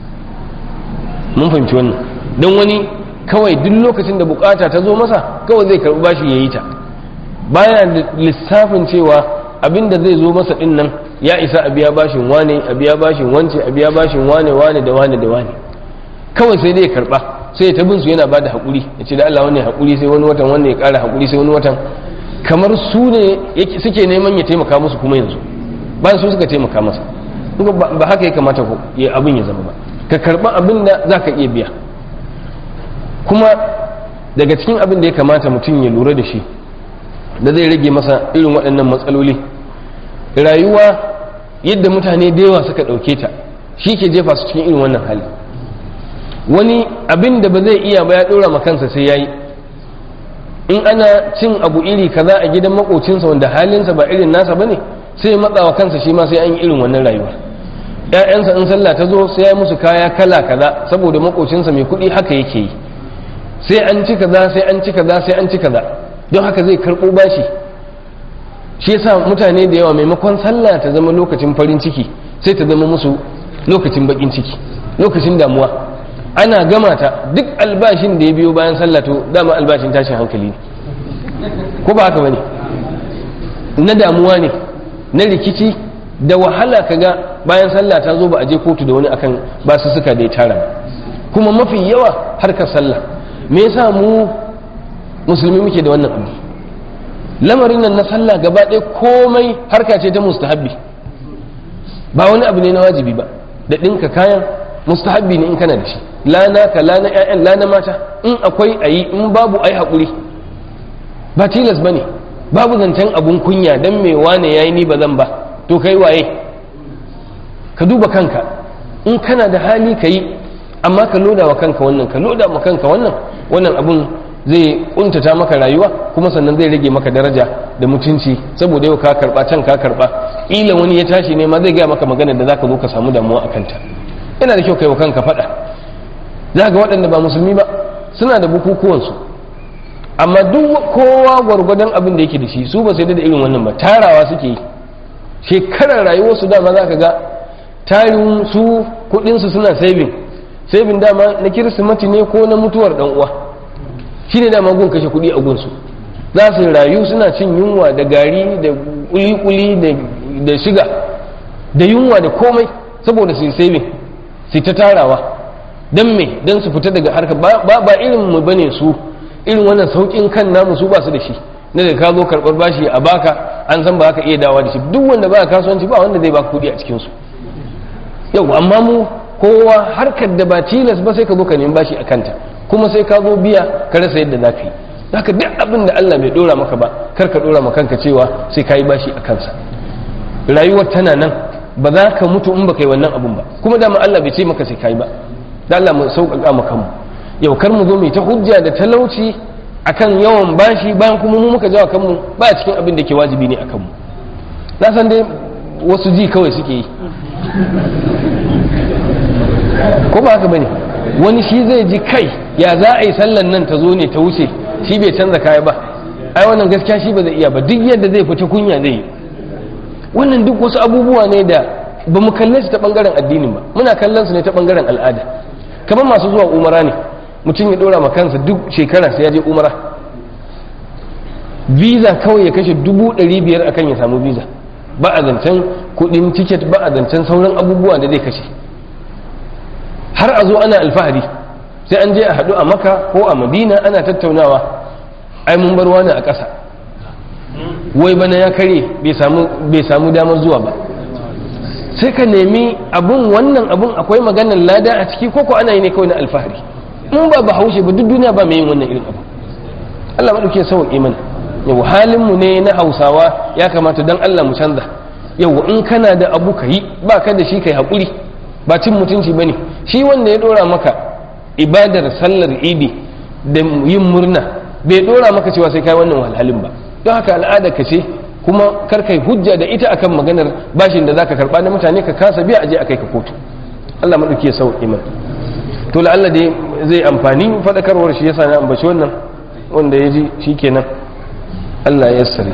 mun fahimci wannan don wani kawai duk lokacin da bukata ta zo masa kawai zai karɓi bashi ya yi ta baya da lissafin cewa abin da zai zo masa din nan ya isa a biya bashin wane a biya bashin wance a biya bashin wane wane da wane da wane kawai sai dai ya karɓa sai ta bin su yana bada hakuri ya ce da Allah wannan hakuri sai wani watan wannan ya ƙara hakuri sai wani watan, kamar su ne suke neman ya taimaka musu kuma yanzu bayan su suka taimaka masa. Ba haka ya kamata ko ya abin ya zama ba, ka karɓi abin da za ka iya biya. Kuma daga cikin abin da ya kamata mutum ya lura da shi da zai rage masa irin waɗannan matsaloli, rayuwa yadda mutane da yawa suka ɗauke ta shi ke jefa su cikin irin wannan hali. Wani abin da ba zai iya ba ya ɗora ma kansa sai ya yi. In ana cin abu iri kaza a gidan makocinsa wanda halinsa ba irin nasa ba ne, sai ya matsa wa kansa shi ma sai an yi irin wannan rayuwa. ‘Ya'yansa in sallah ta zo sai ya musu kaya kala kaza saboda makocinsa mai kuɗi haka yake yi, sai an ci kaza sai an ci kaza sai an ci kaza, don haka zai karɓo bashi. Shi yasa mutane da yawa maimakon sallah ta zama lokacin farin ciki sai ta zama musu lokacin bakin ciki, lokacin damuwa. Ana gama ta duk albashin da ya biyo bayan sallah to dama albashin tashin hankali ne, ko ba haka bane? Na damuwa ne, na rikici, da wahala kaga bayan sallah ta zo ba a je kotu da wani akan ba su suka da ya tara. Kuma mafi yawa harkar sallah, me yasa mu musulmi muke da wannan abu? Lamarin nan na sallah gaba ɗaya komai harka ce ta mustahabbi, ba wani abu ne na wajibi ba. Da ɗinka kayan mustahabbi ne in kana da shi, lana ka lana ƴaƴan lana mata, in akwai ayi, in babu ayi haƙuri, ba tilas bane. Babu zancen abun kunya dan me wane yayi ni ba zan ba, to kai waye? Ka duba kanka, in kana da hali ka yi, amma ka loda wa kanka wannan, ka loda wa kanka wannan, wannan abun zai kuntata maka rayuwa, kuma sannan zai rage maka daraja da mutunci, saboda yau ka karba can ka karba, ila wani ya tashi ne ma zai gaya maka magana da zaka zo ka samu damuwa a kanta. Yana da kyau kai wa kanka faɗa. Za ga waɗanda ba musulmi ba suna da bukukuwansu, amma duk kowa gwargwadon abin da yake da shi, su ba sai da irin wannan ba, tarawa suke yi. Shekarar rayuwarsu dama za ka ga tarin su kuɗinsu suna saving, saving dama na kirsimati ne ko na mutuwar ɗan uwa, shi ne dama gun kashe kuɗi a gunsu. Za su rayu suna cin yunwa da gari da kuli-kuli da shiga da yunwa da komai saboda su yi saving, su ta tarawa. Don me? Don su fita daga harka. Ba ba irin mu bane su, irin wannan saukin kan namu su ba su da shi, na da ka zo karɓar bashi a baka an san ba ka iya dawa da shi. Duk wanda ba kasuwanci ba wanda zai baka kuɗi a cikinsu. Yau amma mu kowa harkar da ba tilas ba sai ka zo ka nemi bashi a kanta, kuma sai ka zo biya ka rasa yadda za ka yi. Haka duk abin da Allah bai dora maka ba kar ka dora maka kanka cewa sai ka yi bashi a kansa. Rayuwar tana nan, ba za ka mutu in baka yi wannan abun ba, kuma dama Allah bai ce maka sai ka yi ba. Da Allah mu sauƙaƙa maka mu. Yau kar mu zo mu ta hujja da talauci akan yawan bashi bayan kuma mu muka jawa kanmu ba a cikin abin da ke wajibi ne akan mu. Na san dai wasu ji kawai suke yi, ko ba haka bane? Wani shi zai ji kai ya za a yi sallan nan ta zo ne ta wuce, shi bai canza kaya ba, ai wannan gaskiya shi ba zai iya ba, duk yadda zai fita kunya zai yi. Wannan duk wasu abubuwa ne da ba mu kalle su ta bangaren addinin ba, muna kallon su ne ta bangaren al'ada. Kamar masu zuwa umara ne, mutum ya dora ma kansa duk shekara sai ya je umara, visa kawai ya kashe dubu ɗari biyar akan ya samu visa, ba a zancen kuɗin tiket, ba a zancen sauran abubuwa da zai kashe. Har a zo ana alfahari, sai an je a haɗu a Maka ko a Madina ana tattaunawa, ai mun bar wani a ƙasa, wai bana ya kare bai samu damar zuwa ba. Sai ka nemi abun, wannan abun akwai maganar lada a ciki, ko ko ana yi ne kawai na alfahari. In ba bahaushe ba duk duniya ba mai yin wannan irin abu. Allah maɗauke sauƙi mana. Yau halinmu ne na Hausawa ya kamata don Allah mu canza. Yau in kana da abu ka yi, ba ka da shi ka yi haƙuri, ba cin mutunci ba ne. Shi wanda ya ɗora maka ibadar sallar idi da yin murna bai ɗora maka cewa sai ka yi wannan wahalhalin ba. Don haka al'ada ka ce, kuma kar kai hujja da ita akan maganar bashin da zaka karba na mutane ka kasa biya aje akai ka kotu. Allah madauki ya sauke mana. To la'alla dai zai amfani fadakarwar shi yasa na ambaci wannan, wanda ya ji shikenan Allah ya yassare.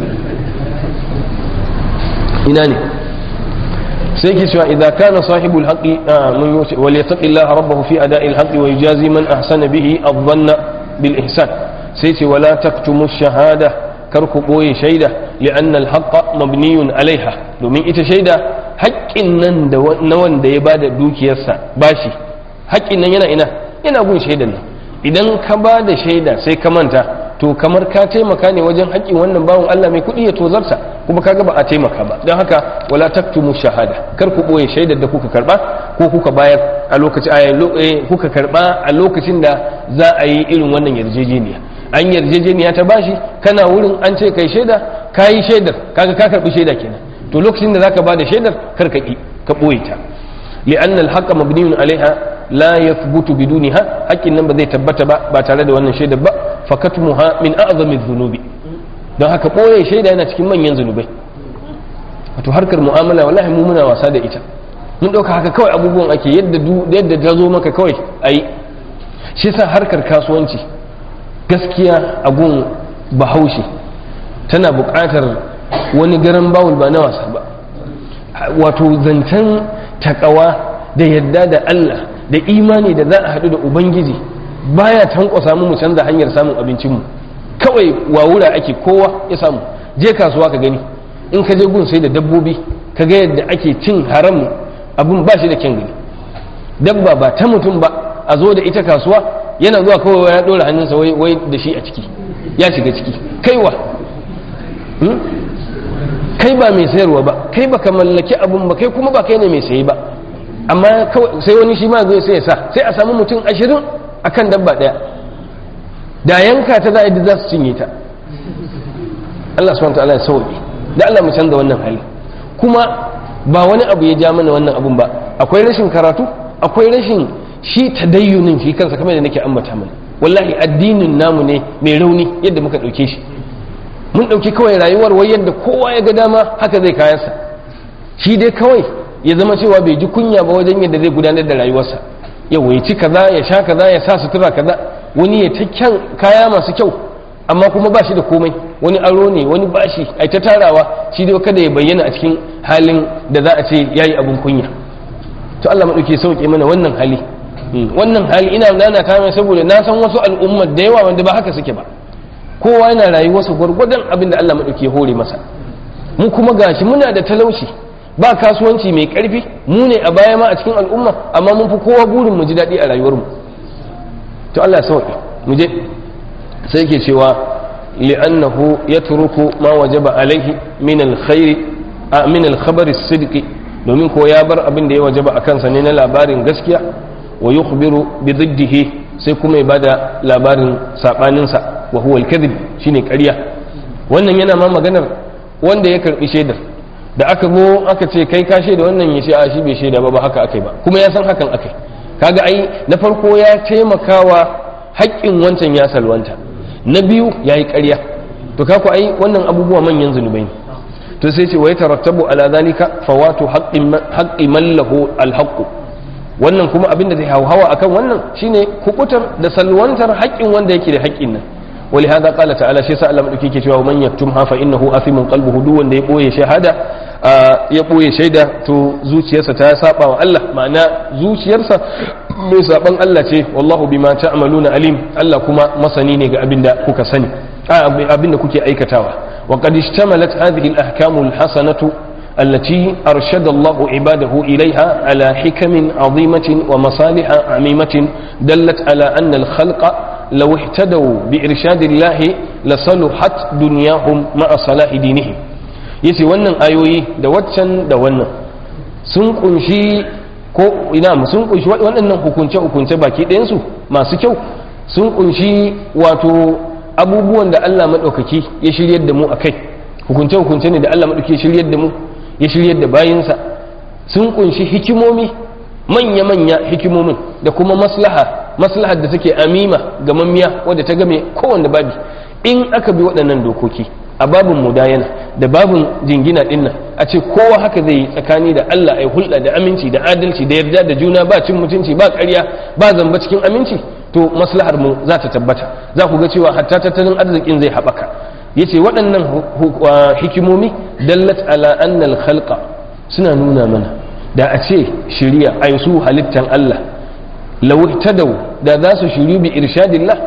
Ina ne sai ke cewa idza kana sahibul haqqi mun yusi wal yattaqillaha rabbahu fi ada'il haqqi wa yujazi man ahsana bihi adh-dhanna bil ihsan. Sai ce wala taktumu shahada, kar ku ɓoye shaida, li'annal haqqa mabniyun alaiha, domin ita shaida haƙƙin nan da na wanda ya bada dukiyarsa bashi, haƙƙin nan yana ina yana gun shaidan nan. Idan ka ba da shaida sai ka manta, to kamar ka taimaka ne wajen haƙƙin wannan bawan Allah mai kuɗi ya tozarta, kuma kaga ba a taimaka ba. Don haka wala taktumu shahada, kar ku ɓoye shaidar da kuka karɓa ko kuka bayar a lokacin kuka karɓa a lokacin da za a yi irin wannan yarjejeniya. An yarjejeniya ta bashi, kana wurin an ce kai shaida, ka yi shaidar, kaga ka karɓi shaida kenan. To lokacin da zaka ba da shaidar kar ka ka ɓoye ta. li'anna al-haqqa mabniyun 'alayha la yathbutu bidunha, haƙƙin nan ba zai tabbata ba ba tare da wannan shaidar ba. fakatmuha min a'zami dhunubi, don haka ɓoye shaida yana cikin manyan zunubai. wato harkar mu'amala wallahi mu muna wasa da ita, mun ɗauka haka kawai abubuwan ake yadda yadda ta zo maka kawai ayi. shi sa harkar kasuwanci gaskiya a gun bahaushe tana buƙatar wani garan bawul ba na wasa ba. wato zancen takawa da yadda da Allah da imani da za a haɗu da ubangiji baya tankwasa mu mu canza hanyar samun abincinmu, kawai wawura ake kowa ya samu. je kasuwa ka gani, in ka je gun sai da dabbobi ka ga yadda ake cin haram, abin ba shi da kyan gani. dabba ba ta mutum ba a zo da ita kasuwa, yana zuwa kawai ya ɗora hannunsa wai da shi a ciki, ya shiga ciki. kaiwa kai ba mai sayarwa ba, kai baka mallaki abun ba, kai kuma ba kai ne mai sayi ba, amma kawai sai wani shi ma zai sai ya sa, sai a samu mutum ashirin akan dabba daya, da yanka ta za a yi za su cinye ta. Allah subhanahu wa ta'ala ya sauke, da Allah mu canza wannan hali. kuma ba wani abu ya ja mana wannan abun ba, akwai rashin karatu, akwai rashin shi tadayyunin shi kansa, kamar da nake ambata mana. wallahi addinin namu ne mai rauni yadda muka dauke shi. mun ɗauki kawai rayuwar wai yadda kowa ya ga dama haka zai kayansa, shi dai kawai ya zama cewa bai ji kunya ba wajen yadda zai gudanar da rayuwarsa. yau ya ci kaza, ya sha kaza, ya sa sutura kaza, wani ya ta kyan kaya masu kyau amma kuma ba shi da komai, wani aro ne, wani bashi ai ta tarawa, shi dai kada ya bayyana a cikin halin da za a ce yayi abun kunya. to Allah madauke sauke mana wannan hali. wannan hali ina nana kama saboda na san wasu al'ummar da yawa wanda ba haka suke ba, kowa yana rayuwarsa gwargwadon abin da Allah maɗauki ya hore masa. mu kuma gashi muna da talauci, ba kasuwanci mai ƙarfi, mu ne a baya ma a cikin al'umma, amma mun fi kowa burin mu ji daɗi a rayuwarmu. to Allah ya sauke mu je, sai yake cewa li'annahu yatruku ma wajaba alaihi min alkhairi a min alkhabari sidqi, domin ko ya bar abin da ya wajaba a kansa ne na labarin gaskiya, wa yukhbiru bi diddihi, sai kuma ya bada labarin sabaninsa, wa huwa al-kadhib, shine ƙarya. wannan yana ma maganar wanda ya karbi shaidar, da aka go aka ce kai ka shaida, wannan ya ce a shi bai shaida ba, ba haka akai ba, kuma ya san hakan akai. kaga ai na farko ya taimakawa haƙƙin wancan ya salwanta, na biyu yayi ƙarya. to kako ai wannan abubuwa manyan zunubai ne. to sai ce wa yatarattabu ala zalika fawatu haqqi haqqi man lahu al-haqq, wannan kuma abinda zai hawa akan wannan shine kubutar da salwantar haƙƙin wanda yake da haƙƙin nan. ولهذا قال تعالى شيء سأل من أكيد كتوا ومن يكتمها فإنه أثم قلبه دون ده يبوي شهادة يبوي شهادة تو زوج يرسى تاسابا والله معنى زوج يرسى مسابا الله شيء والله بما تعملون عليم الله كما مصنيني أبن دا كوكا سني أبن دا كوكي أي كتاوة. وقد اشتملت هذه الأحكام الحسنة التي أرشد الله عباده إليها على حكم عظيمة ومصالح عميمة دلت على أن الخلق لو اهتدوا بإرشاد الله لصلحت دنياهم مع صلاح دينهم. yace wannan ayoyi da waccan da wannan sun kunshi ko ina sun kunshi waɗannan hukunce hukunce baki ɗayan su masu kyau, sun kunshi wato abubuwan da Allah madaukaki ya shiryar da mu akai, hukunce hukunce ne da Allah madaukaki ya shiryar da mu, ya shiryar da bayinsa. sun kunshi hikimomi, manya manya hikimomin, da kuma maslaha maslahar da take amima ga mammiya wadda ta game kowanne babi. in aka bi waɗannan dokoki a babin mudayana da babin jingina dinnan, a ce kowa haka zai yi tsakani da Allah ai hulɗa da aminci da adalci da yarda da juna, ba cin mutunci ba ƙarya ba zamba cikin aminci, to maslahar mu za ta tabbata. za ku ga cewa hatta tattalin arzikin zai haɓaka. yace waɗannan hikimomi dallat ala annal khalqa, suna nuna mana da a ce shiriya ai su halittan Allah law ihtadaw, da za su shiryu bi irshadillah,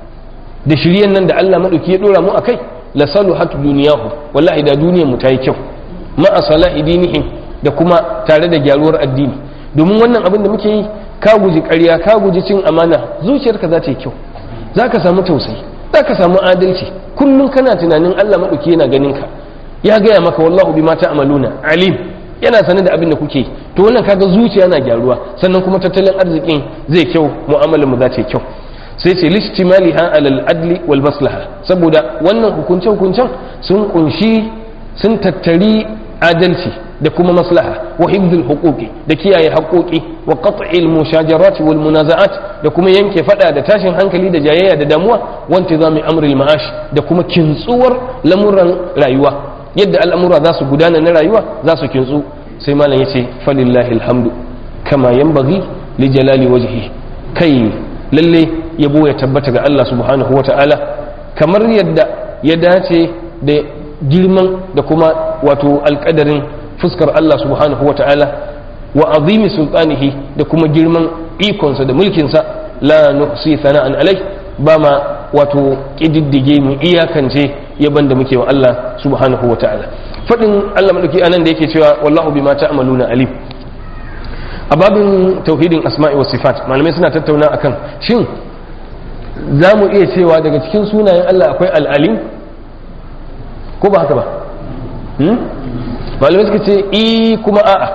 da shiryan nan da Allah madauki ya dora mu akai, la saluhat duniyahu, wallahi da duniyar mu ta yi kyau, ma salahi dinihim, da kuma tare da gyaruwar addini. domin wannan abin da muke yi ka guji ƙarya ka guji cin amana zuciyarka za ta yi kyau, za ka samu tausayi, za ka samu adalci. Kullum kana tunanin Allah maɗauki yana ganin ka, ya gaya maka wallahu bima ta'maluna alim, yana sanar da abin da kuke. To wannan kaga zuciya na gyaruwa, sannan kuma tattalin arzikin zai kyau, mu'amalar mu za ta yi kyau. Sai ce listimaliha alal adli wal maslaha, saboda wannan hukunce hukuncen sun kunshi sun tattari adalci da kuma maslaha wa hifdhil huquqi da kiyaye haƙoƙi wa qat'il mushajarat wal munaza'at da kuma yanke fada da tashin hankali da jayayya da damuwa wa intizami amril ma'ash da kuma kintsuwar lamuran rayuwa, yadda al'amura za su gudana na rayuwa za su kintsu. sai malam yace falillahi alhamdu kama yanbaghi li jalali wajhi, kai lalle yabo ya tabbata ga Allah subhanahu wata'ala kamar yadda ya dace da girman da kuma wato alƙadarin fuskar Allah subhanahu wa ta'ala wa azimi sultanihi da kuma girman ikonsa da mulkinsa. La nuhsi sana'an alai, ba ma wato ƙididdige mu iyakance yaban da muke wa Allah subhanahu wa ta'ala. Faɗin Allah maɗauki anan da yake cewa wallahu bima ta'maluna alim, a babin tauhidin asma'i wa sifat malamai suna tattauna akan shin za mu iya cewa daga cikin sunayen Allah akwai al'alim ko ba haka ba? malamai suka ce i kuma a'a.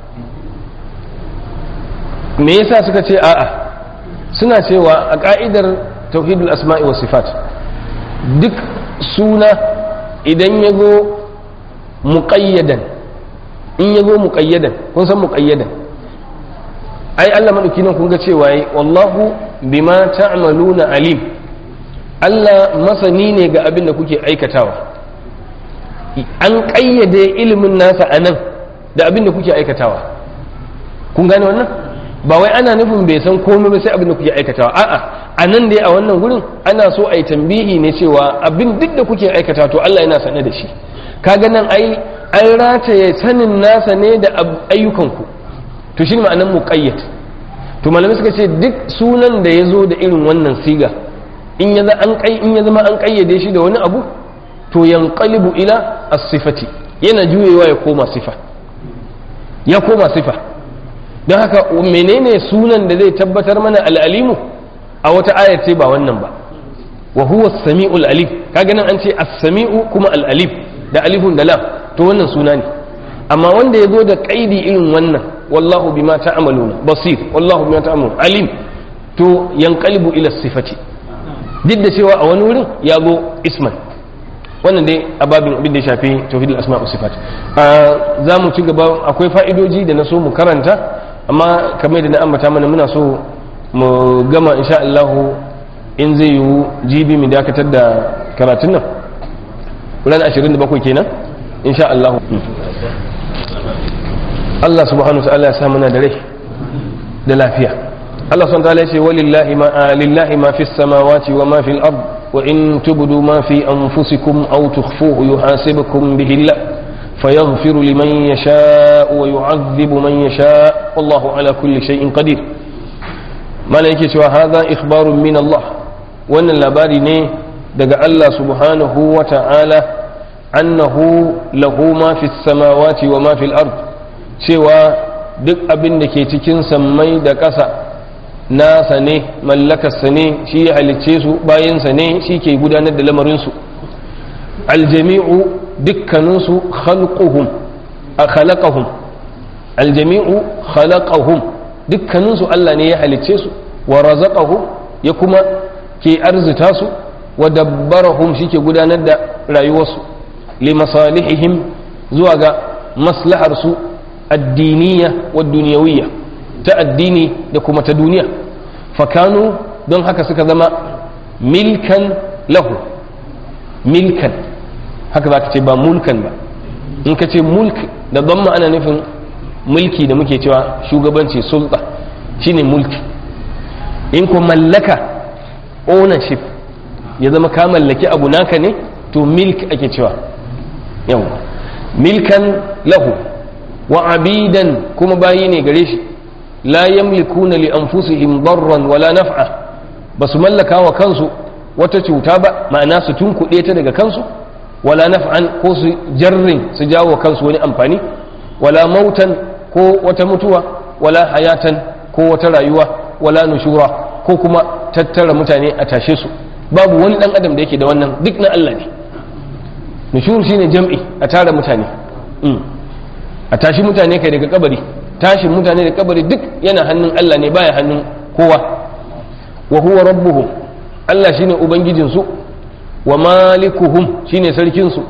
Me yasa suka ce a'a? Suna cewa a ka'idar tauhidul asma'i wa sifat duk suna idan ya zo muqayyadan, in ya zo muqayyadan, kun san muqayyadan ai Allah madauki nan kun ga cewa yi wallahu bima ta'maluna alim, Allah masani ne ga abin da kuke aikatawa. An ƙayyade ilimin nasa a nan da abin da kuke aikatawa. Kun gane wannan? Ba wai ana nufin bai san komai ba sai abin da kuke aikatawa. A'a, a nan dai a wannan gurin ana so a yi tambihi ne cewa abin duk da kuke aikatawa to Allah yana sane da shi. Kaga nan ai an rataye sanin nasa ne da ayyukanku. To shi ne ma'anar muqayyad. To malamai suka ce duk sunan da ya zo da irin wannan siga in ya zama an ƙayyade shi da wani abu to yanqalibu ila as-sifati, yana juyewa ya koma sifa, ya koma sifa. Don haka menene sunan da zai tabbatar mana al-alimu a wata ayar ce ba wannan ba, wa huwa as-sami'ul alim. kaga nan an ce as-sami'u kuma al-alim da alifun da lam, to wannan suna ne. Amma wanda ya zo da kaidi irin wannan wallahu bima ta'maluna basir, wallahu bima ta'maluna alim, to yanqalibu ila as-sifati, duk da cewa a wani wurin ya zo isman. Wannan dai a babin abin da ya shafi tauhidul asma' wa sifat. Za mu ci gaba, akwai fa'idoji da na so mu karanta, amma kamar da na ambata mana muna so mu gama insha Allah in zai yiwu jibi mu dakatar da karatun nan ran ashirin da bakwai kenan insha Allah. Allah subhanahu wa ta'ala ya sa mana da rai da lafiya. Allah subhanahu wa ta'ala ya ce walillahi ma lillahi ma fis samawati wa ma fil ard وإن تبدوا ما في أنفسكم أو تخفوه يحاسبكم به الله فيغفر لمن يشاء ويعذب من يشاء والله على كل شيء قدير. ما لك هذا إخبار من الله وأن اللباري نه دق الله سبحانه وتعالى أنه له ما في السماوات وما في الأرض، سوى دق أبن دكي تكين سمي دكسا nasa ne, mallakarsa ne, shi ya halicce su, bayansa ne, shi ke gudanar da lamarinsu. Aljami'u dukkaninsu khalquhum a khalaqahum, aljami'u khalaqahum dukkaninsu Allah ne ya halicce su, wa razaqahum ya kuma ke arzita su, wa dabbarahum shi ke gudanar da rayuwarsu, li masalihihim zuwa ga maslaharsu addiniya wa duniyawiyya, ta addini da kuma ta duniya. Fakanu don haka suka zama milkan lahu, milkan haka za ka ce ba mulkan ba. In ka ce mulk da ban ana nufin mulki da muke cewa shugabanci, sulta shine mulki. In ku mallaka ownership ya zama ka mallaki abu naka ne, to milk ake cewa. yau milkan lahu wa abidan kuma bayi ne gare shi. La yamlikuna li anfusihim darran wala naf'a, basu mallaka wa kansu wata cuta ba, ma'ana su tunkuɗe ta daga kansu, wala naf'an ko su jarrin su jawo kansu wani amfani, wala mautan ko wata mutuwa, wala hayatan ko wata rayuwa wala nushura ko kuma tattara mutane a tashe su babu wani dan adam da yake da wannan, duk na Allah ne. Nushur shine jam'i, a tara mutane, a tashi mutane kai daga kabari, tashin mutane daga kabari duk yana hannun Allah ne, baya hannun kowa. Wa huwa rabbuhum, Allah shine ubangijinsu, wa malikuhum shine sarkinsu.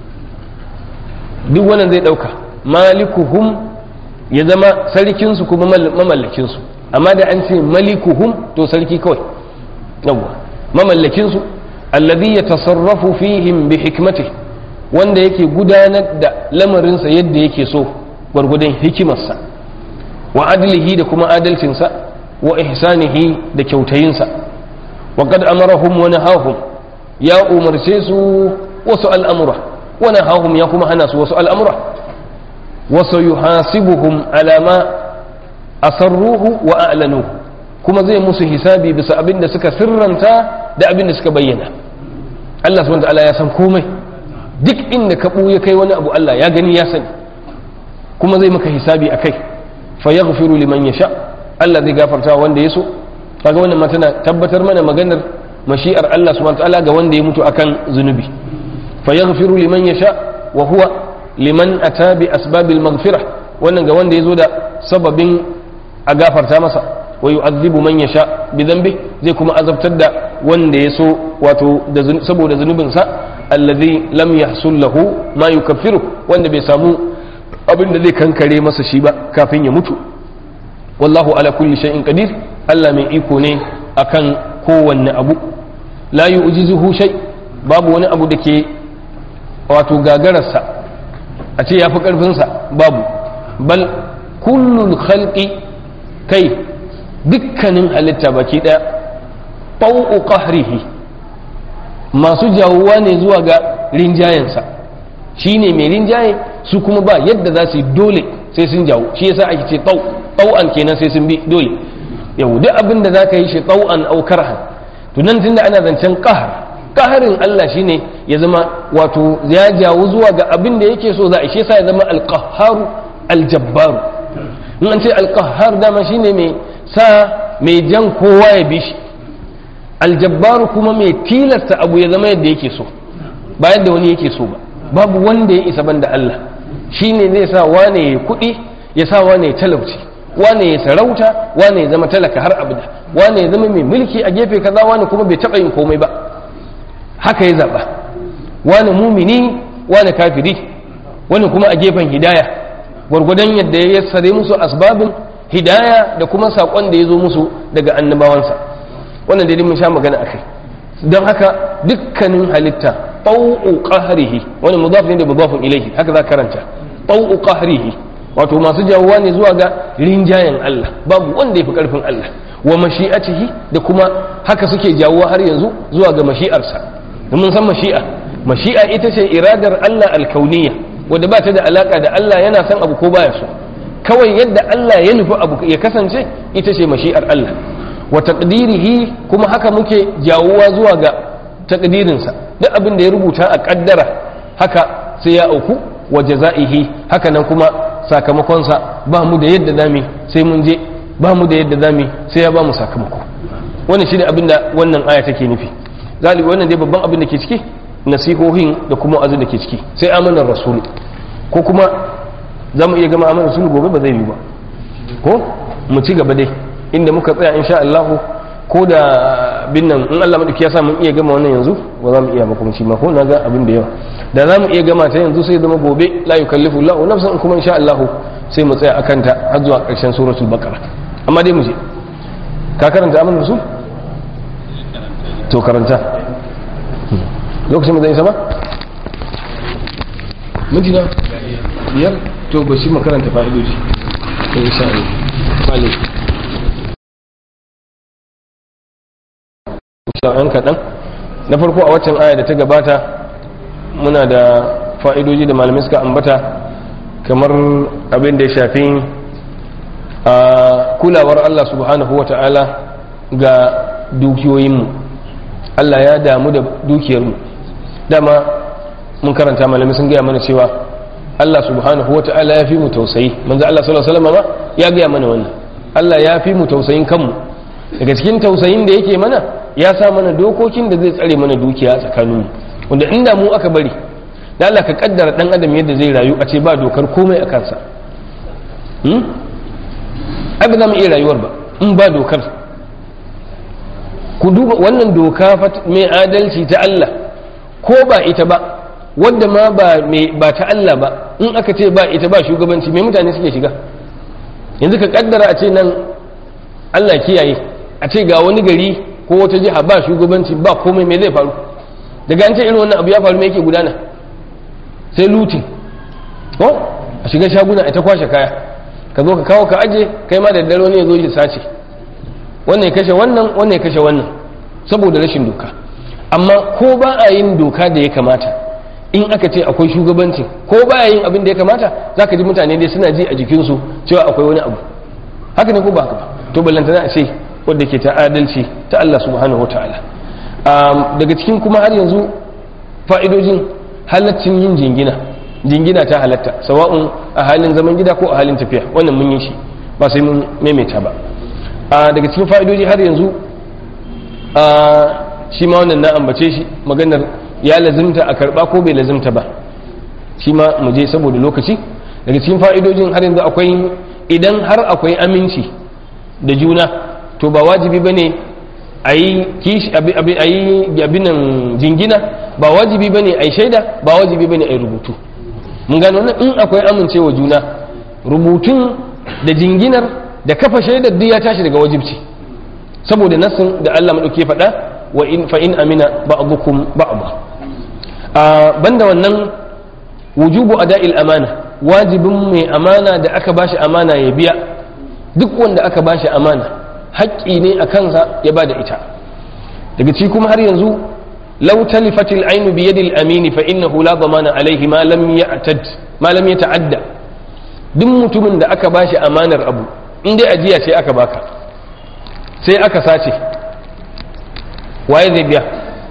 Duk wannan zai dauka malikuhum ya zama sarkinsu kuma mamallakinsu, amma da an ce malikuhum to sarki kawai, yawwa mamallakinsu. Alladhi yatasarrafu fihim bi hikmatihi, wanda yake gudanar da lamarinsa yadda yake so gwargwadon hikimarsa, wa adlihi da kuma adalcinsa, wa ihsanihi da kyautayinsa. wa qad amarahum wa nahahum, ya umarce su wasu al'amura, wa nahahum ya kuma hana su wasu al'amura. wa sayuhasibuhum ala ma asarruhu wa a'lanuhu, kuma zai musu hisabi bisa abin da suka sirranta da abin da suka bayyana. Allah subhanahu wa ta'ala ya san komai, duk inda ka ɓuya kai wani abu Allah ya gani ya sani, kuma zai maka hisabi a kai. Fa yaghfiru liman yasha, Allah zai gafarta wanda ya so. Kaga wannan ma tana tabbatar mana maganar mashi'ar Allah subhanahu wataala ga wanda ya mutu akan zunubi. Fa yaghfiru liman yasha wa huwa liman ata bi asbabil maghfirah, wannan ga wanda yazo da sababin a gafarta masa. Wa yu'adhibu man yasha bi dhanbi, zai kuma azabtar da wanda ya so wato saboda zunubinsa. Alladhi lam yahsul lahu ma yukaffiru, wanda bai samu abin da zai kankare masa shi ba kafin ya mutu. Wallahu ala kulli shay'in qadir, Allah mai iko ne akan kowanne abu. La yu'jizuhu shay, babu wani abu da ke wato gagararsa a ce yafi karfin sa, babu. Bal kullul khalqi, kai dukkanin halitta baki daya, taw'u qahrihi, masu jawuwa ne zuwa ga rinjayensa. Shi ne mai rinjaye, su kuma ba yadda za su yi, dole sai sun jawo. Shi yasa ake ce tau tau'an kenan, sai sun bi dole. Yau duk abin da za ka yi shi tau'an au karhan. To nan tunda ana zancen qahar, qaharin Allah shine ya zama wato ya jawo zuwa ga abin da yake so za a. Shi yasa ya zama al-qahharu al-jabbaru. In an ce al-qahhar dama shine mai sa mai jan kowa ya bi shi. Aljabbaru kuma mai tilasta abu ya zama yadda yake so, ba yadda wani yake so ba. Babu wanda ya isa banda Allah. Shi ne zai sa wane ya kuɗi, ya sa wane ya talauci, wane ya sarauta, wane ya zama talaka har abada, wane ya zama mai mulki a gefe kaza, wane kuma bai taɓa yin komai ba. Haka ya zaɓa, wane mumini, wane kafiri, wani kuma a gefen hidaya, gwargwadon yadda ya sare musu asbabin hidaya da kuma saƙon da ya zo musu daga annabawansa. Wannan dai mun sha magana akai. Don haka dukkanin halitta tau'u qahrihi, wani mudaf ne da mudafun ilayhi, haka za karanta tau'u qahrihi, wato masu jawuwa ne zuwa ga rinjayen Allah, babu wanda yafi karfin Allah. Wa mashi'atihi, da kuma haka suke jawuwa har yanzu zuwa ga mashi'arsa. Mun san mashi'a, mashi'a ita ce iradar Allah alkauniyya, wanda ba ta da alaka da Allah yana son abu ko baya so. Kawai yadda Allah ya nufi abu ya kasance, ita ce mashi'ar Allah. Wa taqdirihi, kuma haka muke jawuwa zuwa ga taqdirinsa, duk abin da ya rubuta a kaddara haka sai ya auku. Wa jaza'ihi, haka nan kuma sakamakonsa ba mu da yadda zamu sai mun je, ba mu da yadda zamu sai ya ba mu sakamako. Wannan shine abin da wannan aya take nufi. Zalibi wannan dai babban abin da ke ciki, nasihohin da kuma azin da ke ciki. Sai amanar rasul, ko kuma zamu iya gama amanar rasul gobe ba zai yi ba, ko mu ci gaba dai inda muka tsaya insha Allah, ko da bin nan in Allah madauki ya sa mun iya gama wannan yanzu, ba za mu iya ba kuma shi ma ko na ga abin da yawa da za mu iya gama ta yanzu sai zama gobe la yukallifu Allahu nafsan, kuma insha Allah sai mu tsaya akan ta har zuwa ƙarshen suratul baqara. Amma dai mu je, ka karanta amin rasul to karanta lokacin mu zai isa ba miji na biyar to ba shi makaranta fa'idoji insha Allah. Yan kaɗan na farko a waccan aya da ta gabata muna da fa'idoji da malamai suka ambata, kamar abin da ya shafi a kulawar Allah subhanahu wa ta'ala ga dukiyoyinmu. Allah ya damu da dukiyarmu. Dama mun karanta malamai sun gaya mana cewa Allah subhanahu wa ta'ala ya fi mu tausayi. Manzo Allah sallallahu alaihi wasallam ya gaya mana wannan, Allah ya fi mu tausayin kanmu. Daga cikin tausayin da yake mana ya sa mana dokokin da zai tsare mana dukiya tsakaninmu, wanda inda mu aka bari da Allah ka kaddara dan adam yadda zai rayu a ce ba dokar komai a kansa, hmm? ai ba za mu iya rayuwar ba in ba dokar. Ku duba wannan doka mai adalci ta Allah, ko ba ita ba wadda ma ba ta Allah ba, in aka ce ba ita ba shugabanci mai mutane suke shiga. Yanzu ka kaddara a ce nan Allah kiyaye a ce ga wani gari ko wata jiha ba shugabanci ba komai, mai zai faru? Daga an ce irin wannan abu ya faru, me yake gudana? Sai lutin ko a shiga shaguna a ta kwashe kaya, ka zo ka kawo ka aje, kai ma da daddare wani ya zo ya sace, wannan ya kashe wannan, wannan ya kashe wannan, saboda rashin doka. Amma ko ba a yin doka da ya kamata, in aka ce akwai shugabanci, ko ba a yin abin da ya kamata, za ka ji mutane dai suna ji a jikinsu cewa akwai wani abu. Haka ne ko ba haka ba? To ballantana a ce wadda ke ta adalci ta Allah subhanahu wa ta'ala. Daga cikin kuma har yanzu fa'idojin halaccin yin jingina. Jingina ta halatta, sawa'un a halin zaman gida ko a halin tafiya, wannan mun yi shi ba sai mun maimaita ba. Daga cikin fa'idoji har yanzu shi ma wannan na ambace shi, maganar ya lazimta a karba ko bai lazimta ba, shi ma mu je saboda lokaci. Daga cikin fa'idojin har yanzu akwai, idan har akwai aminci da juna, to ba wajibi ba ne a yi abinan jingina, ba wajibi ba ne a yi shaida, ba wajibi ba ne a yi rubutu. Mun gano wannan, in akwai amincewa juna, rubutun da jinginar da kafa shaidar duk ya tashi daga wajibci, saboda nassin da Allah maɗauki faɗa wa in fa in amina ba'dukum ba'da. Banda wannan, wujubu ada'il amana, wajibin mai amana da aka bashi amana ya biya. Duk wanda aka bashi amana haƙƙi ne a kansa ya ba da ita. Daga ciki kuma har yanzu, law talifatil ainu bi yadil amini fa innahu la dhamana alayhi ma lam ya'tad ma lam yata'adda. Duk mutumin da aka bashi amanar abu, in dai ajiya ce aka baka sai aka sace, waye zai biya?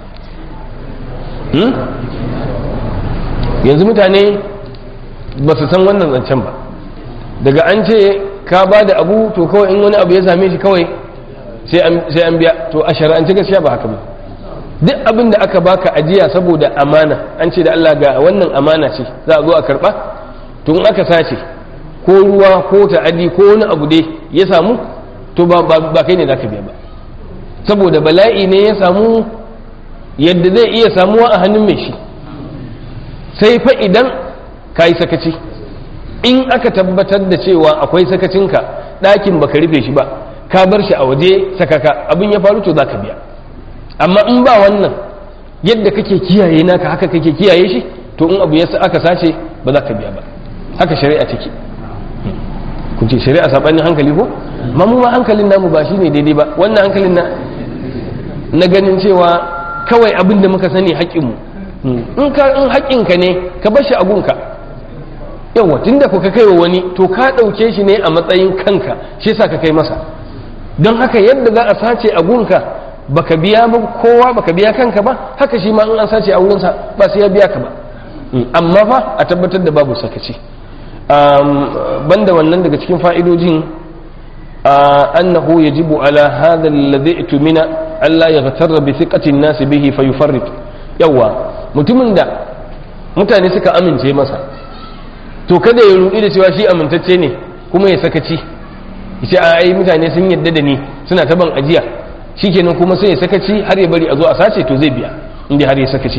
hmm? Yanzu mutane ba su san wannan zancen ba. Daga an ce ka ba da abu, to kawai in wani abu ya same shi kawai sai an biya. To a shari'ance gaskiya ba haka ba. Duk abin da aka baka ajiya saboda amana, an ce da Allah ga wannan amana ce za a zo a karba, to in aka sace ko ruwa ko ta'adi ko wani abu dai ya samu, to ba kai ne za ka biya ba, saboda bala'i ne ya samu yadda zai iya samuwa a hannun mai shi. Sai fa idan ka yi sakaci, in aka tabbatar da cewa akwai sakacinka, ɗakin baka rufe shi ba, ka bar shi a waje sakaka, abin ya faru, to za ka biya. Amma in ba wannan, yadda kake kiyaye naka haka kake kiyaye shi, to in abu ya aka sace ba za ka biya ba. Haka shari'a take. Kun ce shari'a saɓanin hankali ko? Ma mu ma hankalin namu ba shi ne daidai ba. Wannan hankalin na na ganin cewa kawai abin da muka sani haƙƙinmu. In ka in haƙƙinka ne, ka bar shi a gunka. Yawa tunda ko ka kai wa wani, to ka ɗauke shi ne a matsayin kanka, shi yasa ka kai masa. Don haka yadda za a sace a gunka baka biya ba kowa, baka biya kanka ba, haka shi ma in an sace a wurinsa ba sai ya biya ka ba. Amma fa a tabbatar da babu sakaci. Banda wannan, daga cikin fa'idojin, annahu yajibu ala hadha alladhi itumina alla yaghtarra bi thiqati an-nas bihi fayufarrit. Yawa mutumin da mutane suka amince masa, to kada ya rudi da cewa shi amintacce ne kuma ya sakaci, yace a ai mutane sun yadda da ni suna ta ban ajiya, shikenan kuma sai ya sakaci har ya bari a zo a sace, to zai biya inda har ya sakaci.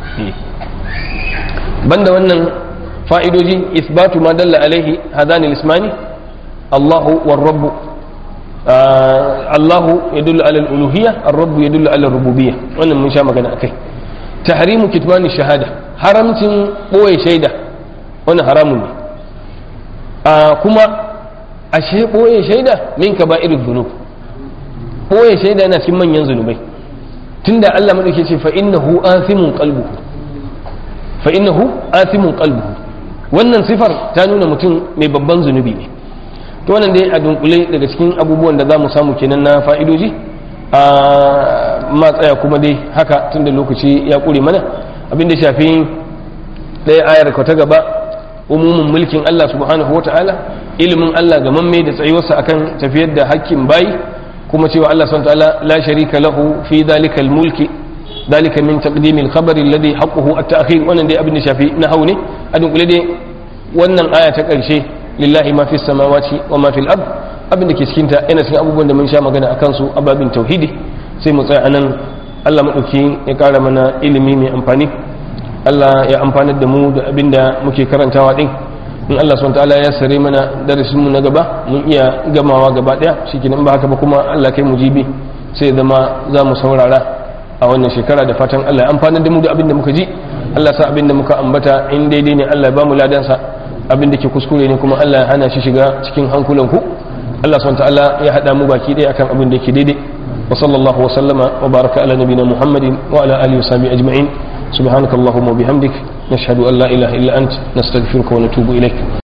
Banda wannan fa'idoji, isbatu ma dalla alaihi hadani al-ismani, Allahu war rabbu. Allahu yadullu ala al-uluhiyya, ar-rabbu yadullu ala ar-rububiyyah. Wannan mun sha magana akai. Tahrimu kitmani shahada, haramcin boye shaida, wannan haramun ne. Kuma ashe boye shaida min kaba'irudh dhunub. Boye shaida yana cikin manyan zunubai. Tunda Allah madauke ce fa innahu athimun qalbuhu. Fa innahu athimun qalbuhu. Wannan sifar ta nuna mutum mai babban zunubi ne. To wannan dai a dunkule daga cikin abubuwan da za mu samu kenan na fa'idoji. A ma tsaya kuma dai haka tunda lokaci ya ƙure mana, abinda shafi ɗaya ayar ka ta gaba, umumin mulkin Allah subhanahu wa ta'ala, ilimin Allah ga mamme da tsayuwarsa akan tafiyar da hakkin bayi kuma cewa Allah subhanahu wa ta'ala la sharika lahu fi dhalikal mulki dhalika min taqdimil khabar alladhi haqquhu at-ta'khir wannan dai abin da shafi nahwu ne a dunkule dai wannan aya ta karshe lillahi ma fis samawati wa ma fil ard abin da ke cikin ta yana cikin abubuwan da mun sha magana akan su a babin tauhidi sai mu tsaya anan Allah madauki ya kara mana ilimi mai amfani Allah ya amfanar da mu da abin da muke karantawa din in Allah subhanahu wa ta'ala ya sare mana darasin mu na gaba mun iya gamawa gaba daya shikenan ba haka ba kuma Allah kai mu jibi sai zama za mu saurara a wannan shekara da fatan Allah ya amfanar da mu da abin da muka ji Allah sa abin da muka ambata in daidai ne Allah ya ba mu ladansa abin da ke kuskure ne kuma Allah ya hana shi shiga cikin hankulanku Allah subhanahu wa ta'ala ya hada mu baki ɗaya akan abin da yake daidai wa sallallahu wa sallama wa baraka ala nabina Muhammadin wa ala alihi wa sahbihi ajma'in subhanakallahumma wa bihamdik nashhadu an la ilaha illa ant nastaghfiruka wa natubu ilaik